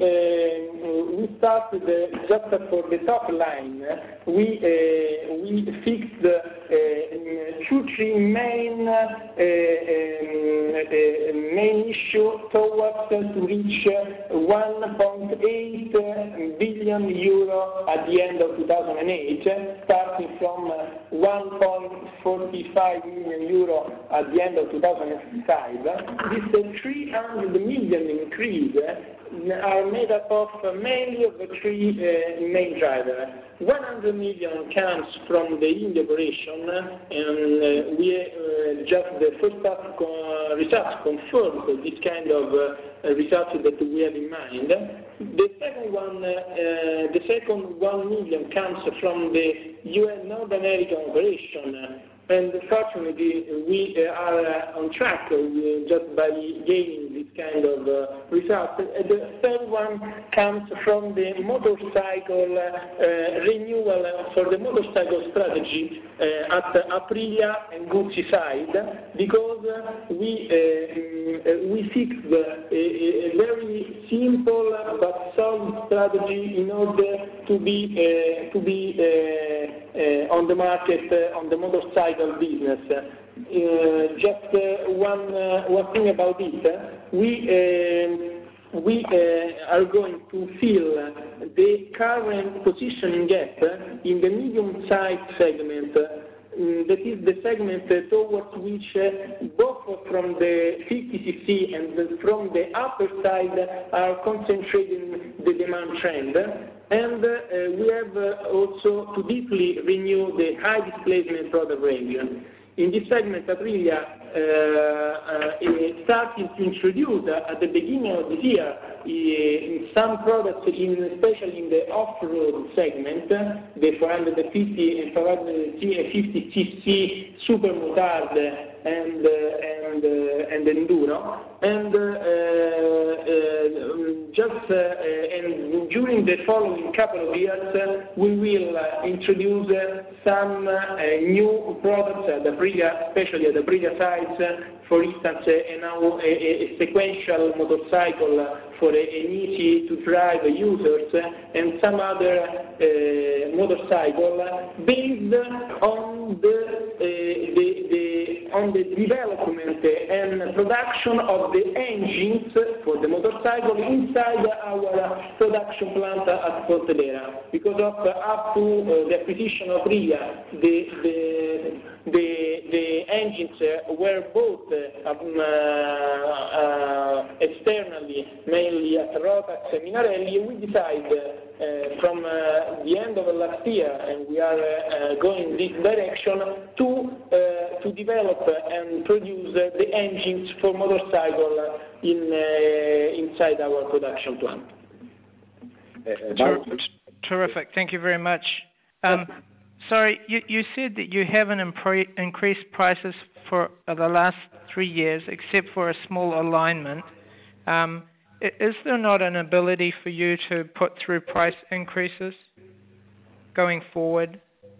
uh, we started uh, just for the top line. We uh, we fixed uh, two three main uh, um, uh, main issue towards uh, to reach uh, one point eight billion euro at the end of two thousand eight, starting from uh, one point four five million euro at the end of two thousand five. This uh, three hundred million increase uh, are made up of uh, mainly of the three uh, main drivers. one hundred million comes from the India operation, and uh, we uh, just the first half uh, results confirmed this kind of uh, results that we have in mind. The second one, uh, uh, the second one million comes from the U S North American operation. And fortunately, we uh, are uh, on track uh, just by gaining this kind of uh, results. Uh, the third one comes from the motorcycle uh, renewal uh, for the motorcycle strategy uh, at Aprilia and Guzzi side, because uh, we uh, we fixed a, a very simple but solid strategy in order to be uh, to be uh, uh, on the market uh, on the motorcycle business. Uh, just uh, one uh, one thing about it, uh, we uh, we uh, are going to fill the current positioning gap in the medium-sized segment. Uh, that is the segment uh, towards which uh, both from the fifty c c and the, from the upper side are concentrating the demand trend. And uh, we have uh, also to deeply renew the high displacement product range. In this segment, Aprilia uh, uh, started to introduce uh, at the beginning of this year uh, some products, in, especially in the off-road segment, uh, the four fifty and four fifty c c super motard and uh, and uh, and enduro, and uh, uh, just uh, and during the following couple of years, uh, we will uh, introduce uh, some uh, new products at Aprilia, especially at the Aprilia sides. Uh, for instance, uh, now a, a sequential motorcycle for an easy to drive users, uh, and some other uh, motorcycle based on the, uh, the, the on the development and production of the engines for the motorcycle inside our production plant at Pontedera. Because of uh, up to uh, the acquisition of R I A, the, the, the, the engines uh, were bought uh, um, uh, uh, externally, mainly at Rotax and Minarelli. We decided uh, from uh, the end of last year, and we are uh, going this direction, to uh, to develop and produce uh, the engines for motorcycle in uh, inside our production plant. About Ter- terrific. Thank you very much. Um, sorry, you, you said that you haven't impre- increased prices for uh, the last three years, except for a small alignment. Um, i- is there not an ability for you to put through price increases going forward?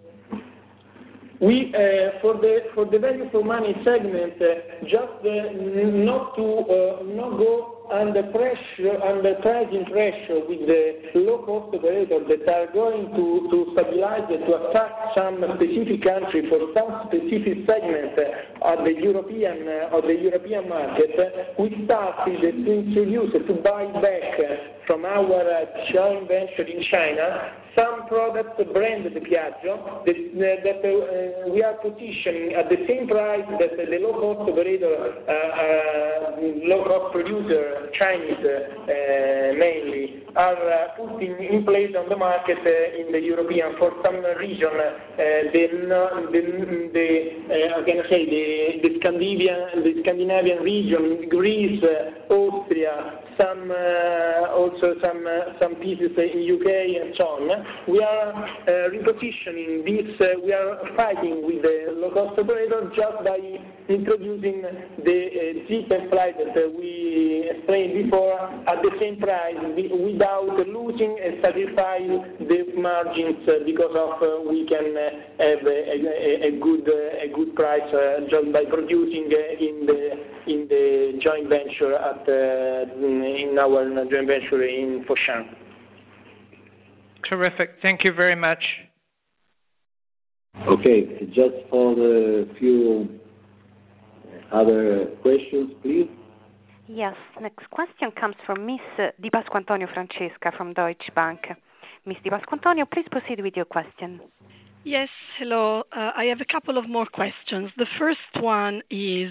We, uh, for the for the value for money segment, uh, just uh, not to uh, not go under pressure, under pricing pressure with the low cost operators that are going to, to stabilize and to attack some specific country for some specific segment uh, of the European uh, of the European market. Uh, we started to introduce uh, to buy back uh, from our uh, joint venture in China some products branded Piaggio that, that uh, we are positioning at the same price that the low-cost operator, uh, uh, low-cost producer, Chinese uh, mainly, are uh, putting in place on the market uh, in the European, for some region, uh, the, the, the uh, how can I say, the, the Scandinavian, the Scandinavian region, Greece, uh, Austria, some uh, also some uh, some pieces in U K and so on. We are uh, repositioning this. Uh, we are fighting with the low-cost operator just by introducing the uh, zip and fly that uh, we explained before at the same price, without losing and satisfying the margins, uh, because of uh, we can uh, have a, a, a good uh, a good price uh, just by producing uh, in the in the joint venture at uh, in our joint venture in Foshan. Terrific. Thank you very much. Okay, just for the few other questions, please. Yes, next question comes from Miss Di Pasquantonio Francesca from Deutsche Bank. Miss Di Pasquantonio, please proceed with your question. Yes, hello. Uh, I have a couple of more questions. The first one is,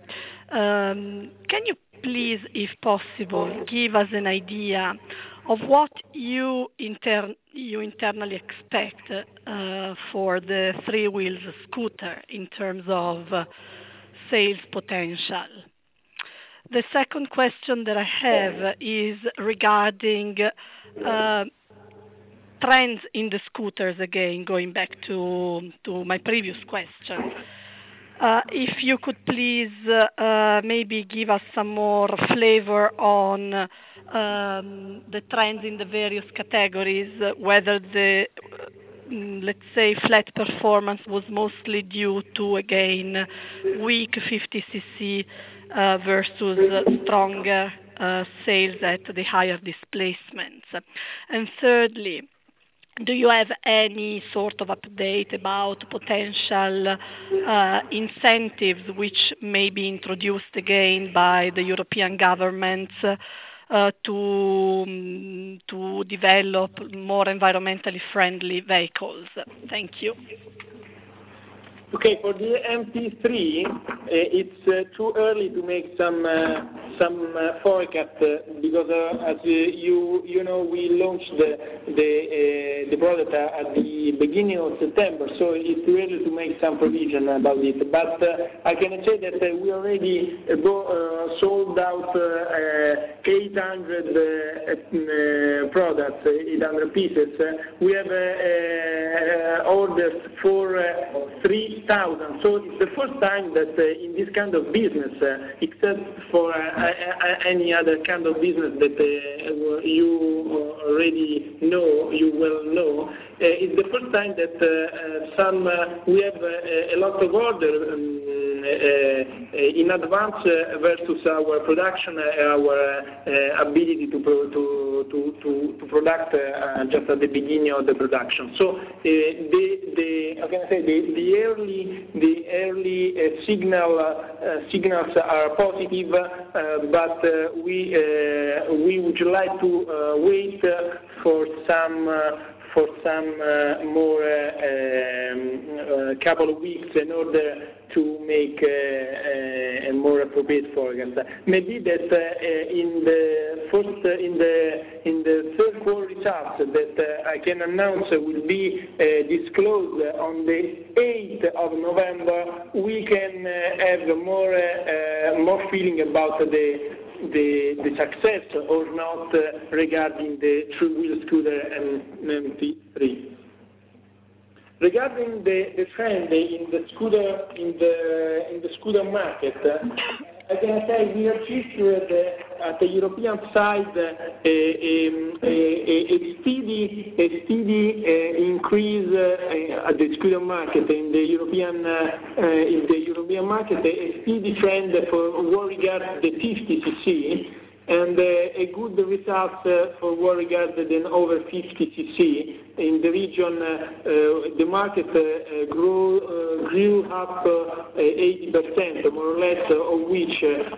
um, can you please, if possible, give us an idea of what you, inter- you internally expect uh, for the three-wheels scooter in terms of uh, sales potential? The second question that I have is regarding uh, trends in the scooters, again, going back to, to my previous question. Uh, if you could please uh, maybe give us some more flavor on um, the trends in the various categories, whether the, mm, let's say, flat performance was mostly due to, again, weak fifty c c uh, versus stronger uh, sales at the higher displacements. And thirdly, do you have any sort of update about potential uh, incentives which may be introduced again by the European governments uh, to, um, to develop more environmentally friendly vehicles? Thank you. Okay, for the M T three, uh, it's uh, too early to make some uh, some uh, forecast uh, because uh, as uh, you you know we launched the the, uh, the product at the beginning of September, so it's too early to make some provision about it. But uh, I can say that uh, we already uh, go, uh, sold out uh, uh, eight hundred uh, uh, products, uh, eight hundred pieces. Uh, we have uh, uh, orders for uh, three thousand. So it's the first time that uh, in this kind of business, uh, except for uh, uh, any other kind of business that uh, you already know, you well know, uh, it's the first time that uh, uh, some uh, we have uh, a lot of orders um, uh, in advance uh, versus our production, uh, our uh, ability to pro- to to to, to product uh, just at the beginning of the production. So uh, the the how can I say the, the early the early uh, signal uh, signals are positive, uh, but uh, we uh, we would like to uh, wait uh, for some. Uh, for some uh, more uh, um, uh, couple of weeks in order to make uh, a more appropriate forecast. Maybe that uh, in the first, uh, in the in the third quarter results that uh, I can announce will be uh, disclosed on the eighth of November, we can uh, have more uh, more feeling about the. The, the success or not uh, regarding the three-wheel scooter and M T three. Regarding the, the trend in the scooter in the in the scooter market, uh, I can say we registered uh, at the European side uh, a, a, a, a steady a steady uh, increase uh, at the scooter market in the European uh, uh, in the European market, a steady trend for what regards the fifty c c. And uh, a good result uh, for what regards the over fifty c c. In the region, uh, uh, the market uh, grew, uh, grew up uh, eighty percent, more or less, uh, of which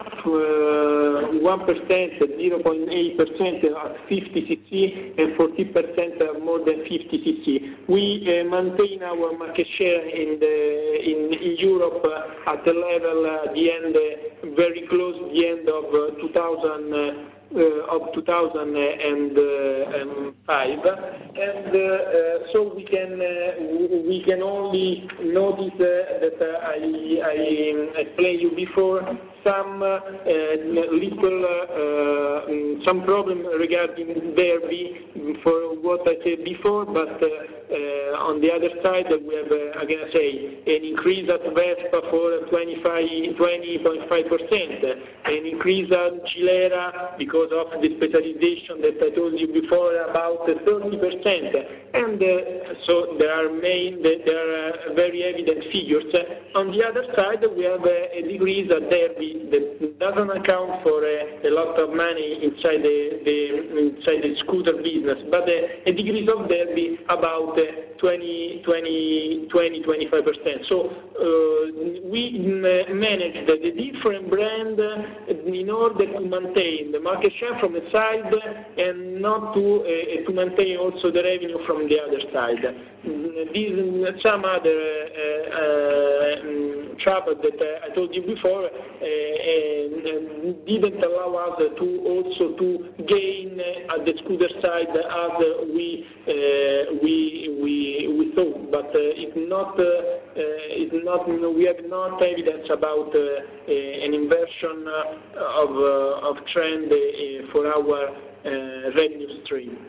uh, one percent, zero point eight percent at fifty c c and forty percent more than fifty c c. We uh, maintain our market share in, the, in, in Europe uh, at the level uh, the end, uh, very close to the end of uh, two thousand. Uh, of two thousand five, and uh, uh, so we can uh, we can only notice uh, that uh, I I explained you before some uh, little uh, um, some problem regarding Derby for what I said before, but uh, uh, on the other side we have uh, again I say an increase at Vespa for twenty point five percent, an increase at Gilera because of the specialization that I told you before about thirty percent, and uh, so there are main there are very evident figures. On the other side we have a, a decrease at Derby that doesn't account for a, a lot of money inside the, the inside the scooter business, but a, a decrease of Derby about twenty, twenty, twenty, twenty-five percent. So uh, we manage the, the different brand in order to maintain the market share from the side and not to uh, to maintain also the revenue from the other side. These some other uh, uh, trouble that uh, I told you before uh, uh, didn't allow us to also to gain at the scooter side as we uh, we we we thought, but uh, it's not uh, it's not we have not evidence about uh, an inversion of uh, of trend uh, for our uh, revenue stream.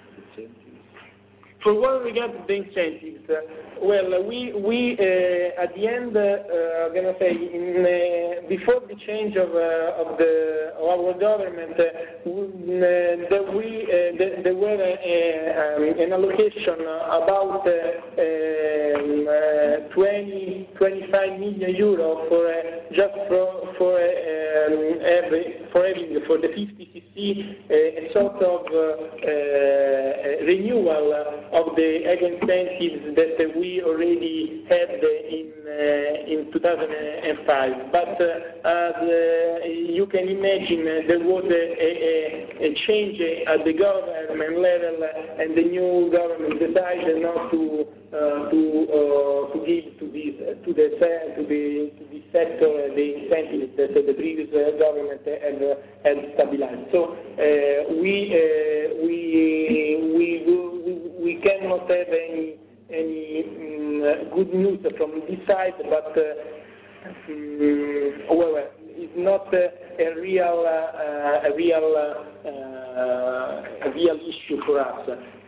For what regards the incentives, uh, well, we we uh, at the end, uh, I'm gonna say, in, uh, before the change of uh, of the of our government, uh, uh, we uh, there, there were uh, um, an allocation about uh, um, uh, twenty, twenty-five million euro for uh, just for for um, every, for having for the fifty c c uh, a sort of uh, uh, renewal of the eco incentives that we already had in uh, in two thousand five. But uh, as uh, you can imagine, there was a, a, a change at the government level, and the new government decided not to uh, to uh, to give to this to the to the to this sector the incentives that the previous government had had stabilized. So uh, we uh, we we. We cannot have any any um, good news from this side, but uh, um, well, it's not uh, a real uh, a real uh, a real issue for us.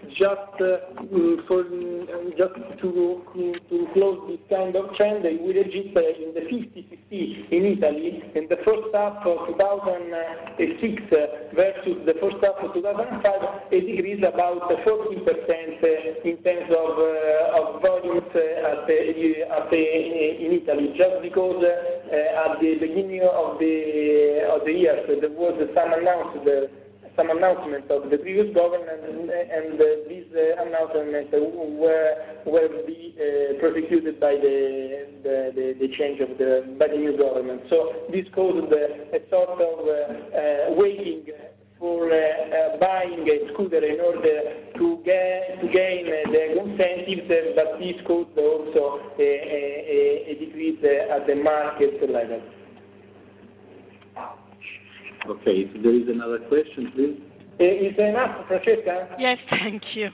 just uh, for just to to close this kind of trend, we register in the fifty fifty in Italy in the first half of two thousand six versus the first half of two thousand five, a decrease about fourteen percent in terms of uh, of volumes uh, at the, at the, in Italy, just because uh, at the beginning of the of the year so there was some announcement. Uh, some announcement of the previous government, and, and uh, these uh, announcements were were be uh, prosecuted by the, the, the, the change of the by the new government. So this caused uh, a sort of uh, uh, waiting for uh, uh, buying a scooter in order to get to gain uh, the incentives, uh, but this caused also a, a, a decrease uh, at the market level. Okay, if there is another question, please. Uh, is there enough, Francesca? Yes, thank you.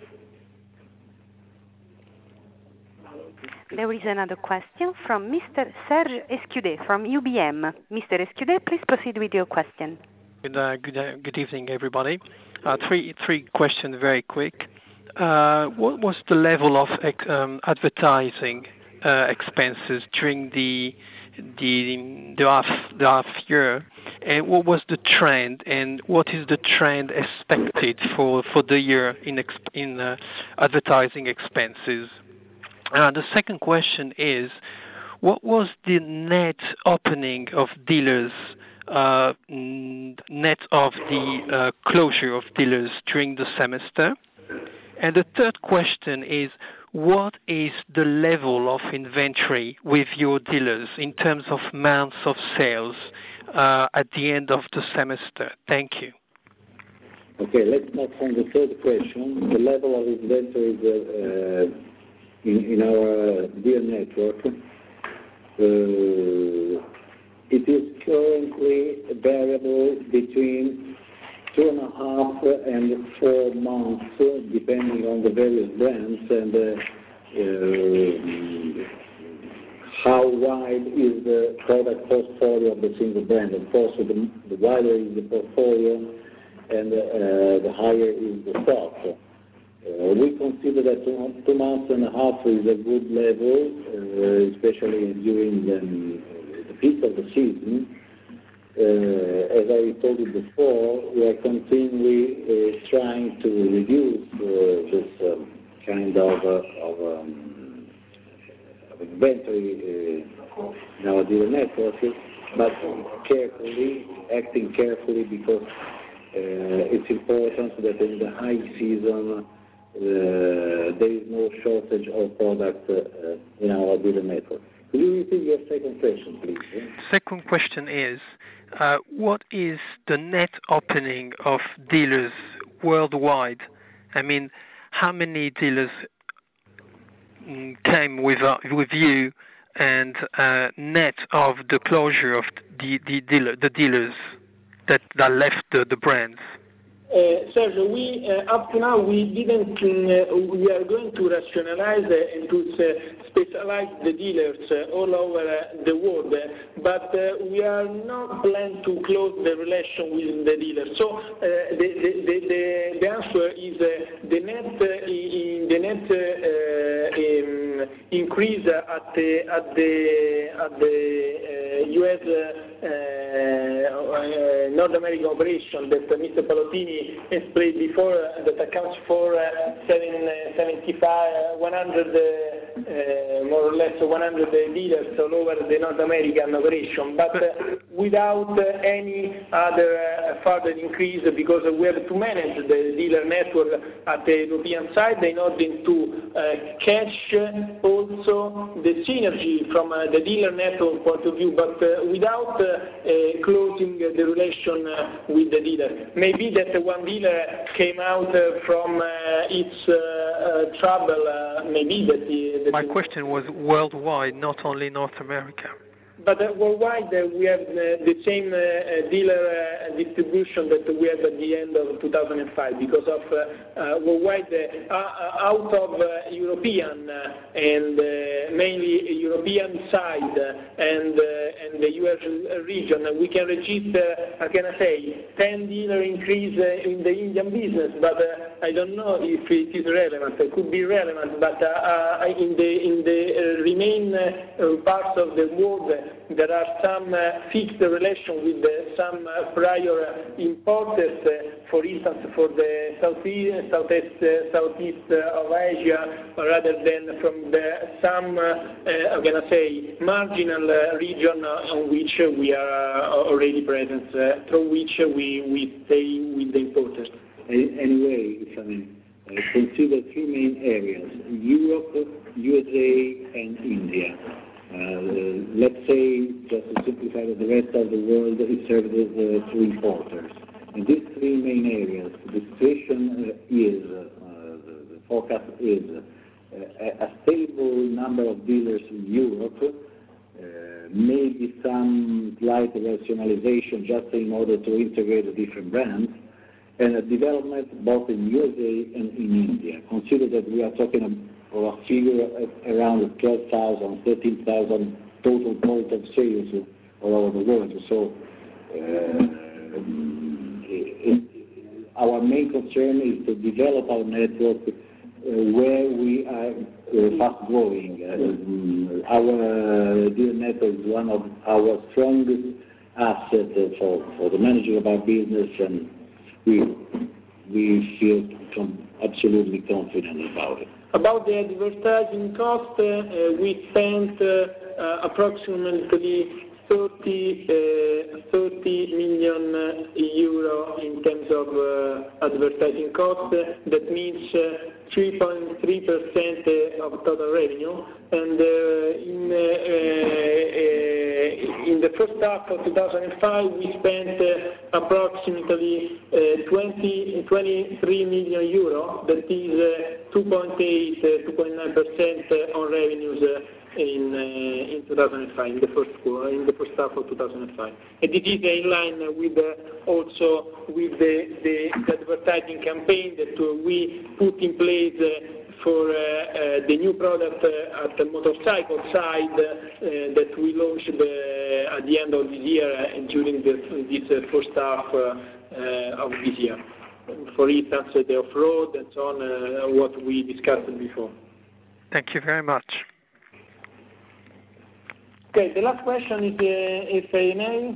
There is another question from Mister Serge Escudé from U B M. Mister Escudé, please proceed with your question. Good, uh, good, uh, good evening, everybody. Uh, three, three questions, very quick. Uh, what was the level of ex- um, advertising uh, expenses during the the the half the half year, and what was the trend, and what is the trend expected for, for the year in exp- in uh, advertising expenses? Uh, the second question is, what was the net opening of dealers, uh, net of the uh, closure of dealers during the semester? And the third question is, what is the level of inventory with your dealers in terms of months of sales uh, at the end of the semester? Thank you. Okay, let's start from the third question. The level of inventory uh, in, in our dealer network, uh, it is currently variable between two and a half and four months, depending on the various brands and uh, uh, how wide is the product portfolio of the single brand. Of course, the, the wider is the portfolio and uh, the higher is the stock. Uh, we consider that two, two months and a half is a good level, uh, especially during the, the peak of the season. Uh, as I told you before, we are continually uh, trying to reduce uh, this um, kind of, uh, of, um, of inventory uh, in our dealer network, but carefully, acting carefully, because uh, it's important that in the high season uh, there is no shortage of product uh, in our dealer network. Could you repeat your second question, please? Second question is, Uh, what is the net opening of dealers worldwide? I mean, how many dealers mm, came with uh, with you, and uh, net of the closure of the the, dealer, the dealers that, that left the, the brands? Uh, Sergio, we uh, up to now we didn't. Uh, we are going to rationalize uh, and to uh, specialize the dealers uh, all over uh, the world, uh, but uh, we are not planning to close the relation with the dealers. So uh, the, the, the, the, the answer is uh, the net uh, in the net uh, um, increase at the at the at the uh, U S uh, uh, North American operation that uh, Mister Palottini explained before, uh, that accounts for uh, seventy-five, one hundred, uh, uh, more or less one hundred dealers all over the North American operation, but uh, without uh, any other uh, further increase, because we have to manage the dealer network at the European side in order to uh, catch also the synergy from uh, the dealer network point of view, but uh, without uh, uh, closing the relation uh, with the dealer. Maybe that one dealer came out uh, from uh, its uh, uh, trouble, uh, maybe that... The, that My question was worldwide, not only North America. But uh, worldwide, uh, we have uh, the same uh, dealer uh, distribution that we had at the end of two thousand five because of uh, uh, worldwide, uh, uh, out of uh, European uh, and uh, mainly European side uh, and uh, and the U S region, we can register, how can I say, ten dealer increase uh, in the Indian business, but uh, I don't know if it is relevant. It could be relevant, but uh, uh, in the in the uh, remain uh, parts of the world, there are some uh, fixed relation with uh, some uh, prior importers, uh, for instance, for the southeast, southeast, uh, southeast uh, of Asia, rather than from the, some, uh, uh, I'm going to say, marginal uh, region uh, on which uh, we are uh, already present, uh, through which uh, we, we stay with the importers. Anyway, if I may, uh, consider three main areas: Europe, U S A, and India. Uh, let's say, just to simplify that, the rest of the world is served uh, through importers. In these three main areas, the situation uh, is, uh, the, the forecast is uh, a, a stable number of dealers in Europe, uh, maybe some slight rationalization just in order to integrate the different brands, and a development both in U S A and in India. Consider that we are talking about or a figure around twelve thousand, thirteen thousand total point of sales all over the world. So uh, it, it, our main concern is to develop our network uh, where we are uh, fast growing. Uh, our dealer network is one of our strongest assets for, for the managing of our business, and we, we feel com- absolutely confident about it. About the advertising cost, uh, uh, we spent uh, uh, approximately thirty, uh, thirty million euro in terms of uh, advertising cost. That means uh, three point three percent of total revenue. And uh, in, uh, uh, in the first half of two thousand five, we spent uh, approximately uh, twenty, twenty-three million euro. That is uh, two point eight, two point nine percent on revenues uh, in uh, in two thousand five, in the first in the first half of two thousand five. And it is in line with uh, also with the, the, the advertising campaign that uh, we put in place uh, for uh, uh, the new product uh, at the motorcycle side uh, that we launched uh, at the end of this year and during the, this uh, first half uh, uh, of this year. For instance, uh, the off-road and so on, uh, what we discussed before. Thank you very much. Okay, the last question is, uh, if I may.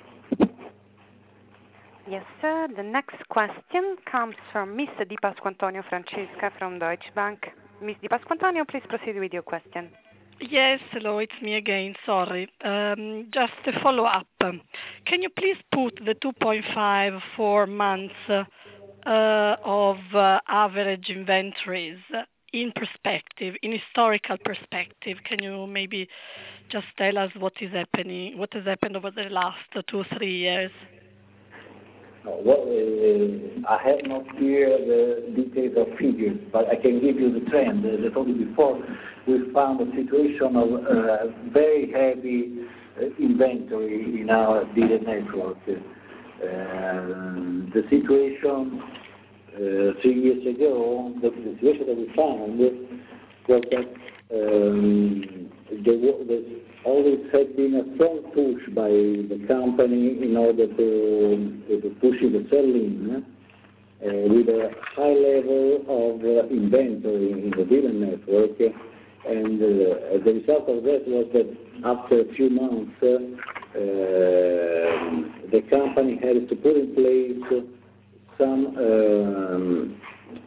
Yes, sir. The next question comes from Miss Di Pasquantonio Francesca from Deutsche Bank. Miss Di Pasquantonio, please proceed with your question. Yes, hello, it's me again, sorry. Um, just a follow-up. Can you please put the two point five four months uh, of uh, average inventories in perspective, in historical perspective? Can you maybe just tell us what is happening, what has happened over the last two, three years? Well, uh, I have not here the details of figures, but I can give you the trend. As I told you before, we found a situation of uh, very heavy uh, inventory in our dealer network. Uh, the situation uh, three years ago, the, the situation that we found was that um, there was always had been a strong push by the company in order to, to push the sell-in uh, with a high level of uh, inventory in the dealer network. And uh, the result of that was that after a few months, uh, the company had to put in place some, um,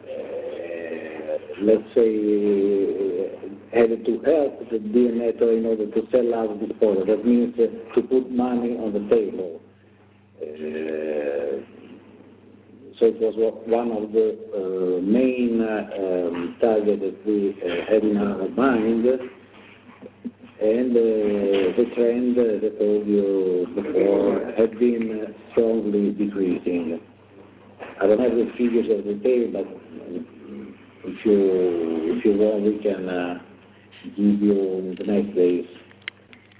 uh, let's say, uh, had to help the dealer network in order to sell out this product. That means uh, to put money on the table. Uh, so it was one of the uh, main uh, um, targets that we uh, had in our mind. And uh, the trend, uh, that I told you before, had been uh, strongly decreasing. I don't have the figures of the day, but if you if you want, we can uh, give you in the next days.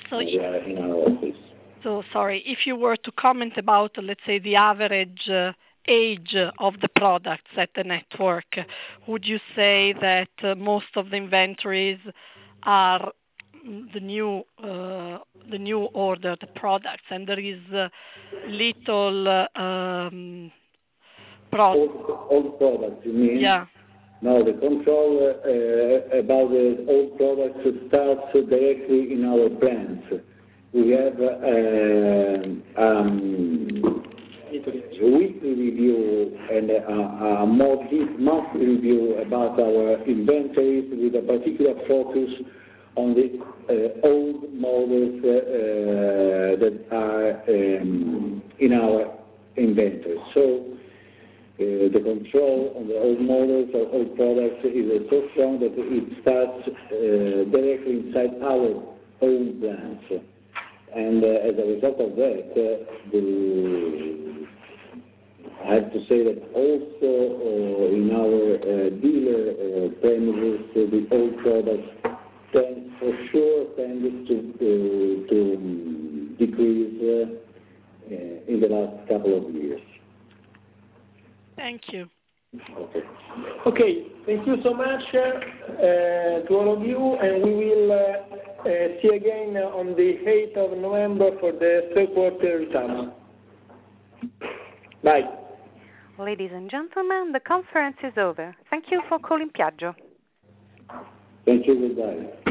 So we are in our office. So, sorry, if you were to comment about, let's say, the average uh, age of the products at the network, would you say that uh, most of the inventories are the new uh, the new ordered products, and there is uh, little uh, um, product? Old, old products, you mean? Yeah. No, the control uh, about the old products starts directly in our plants. We have uh, um, a weekly review and a, a more deep monthly review about our inventories with a particular focus on the uh, old models uh, uh, that are um, in our inventory. So uh, the control on the old models or old products is uh, so strong that it starts uh, directly inside our own plants. And uh, as a result of that, uh, the, I have to say that also uh, in our uh, dealer uh, premises, uh, the old products tend for sure tended to, uh, to decrease uh, uh, in the last couple of years. Thank you. Okay. Okay, thank you so much uh, to all of you, and we will uh, uh, see again on the eighth of November for the third quarter results. Bye. Ladies and gentlemen, the conference is over. Thank you for calling Piaggio. Thank you, goodbye.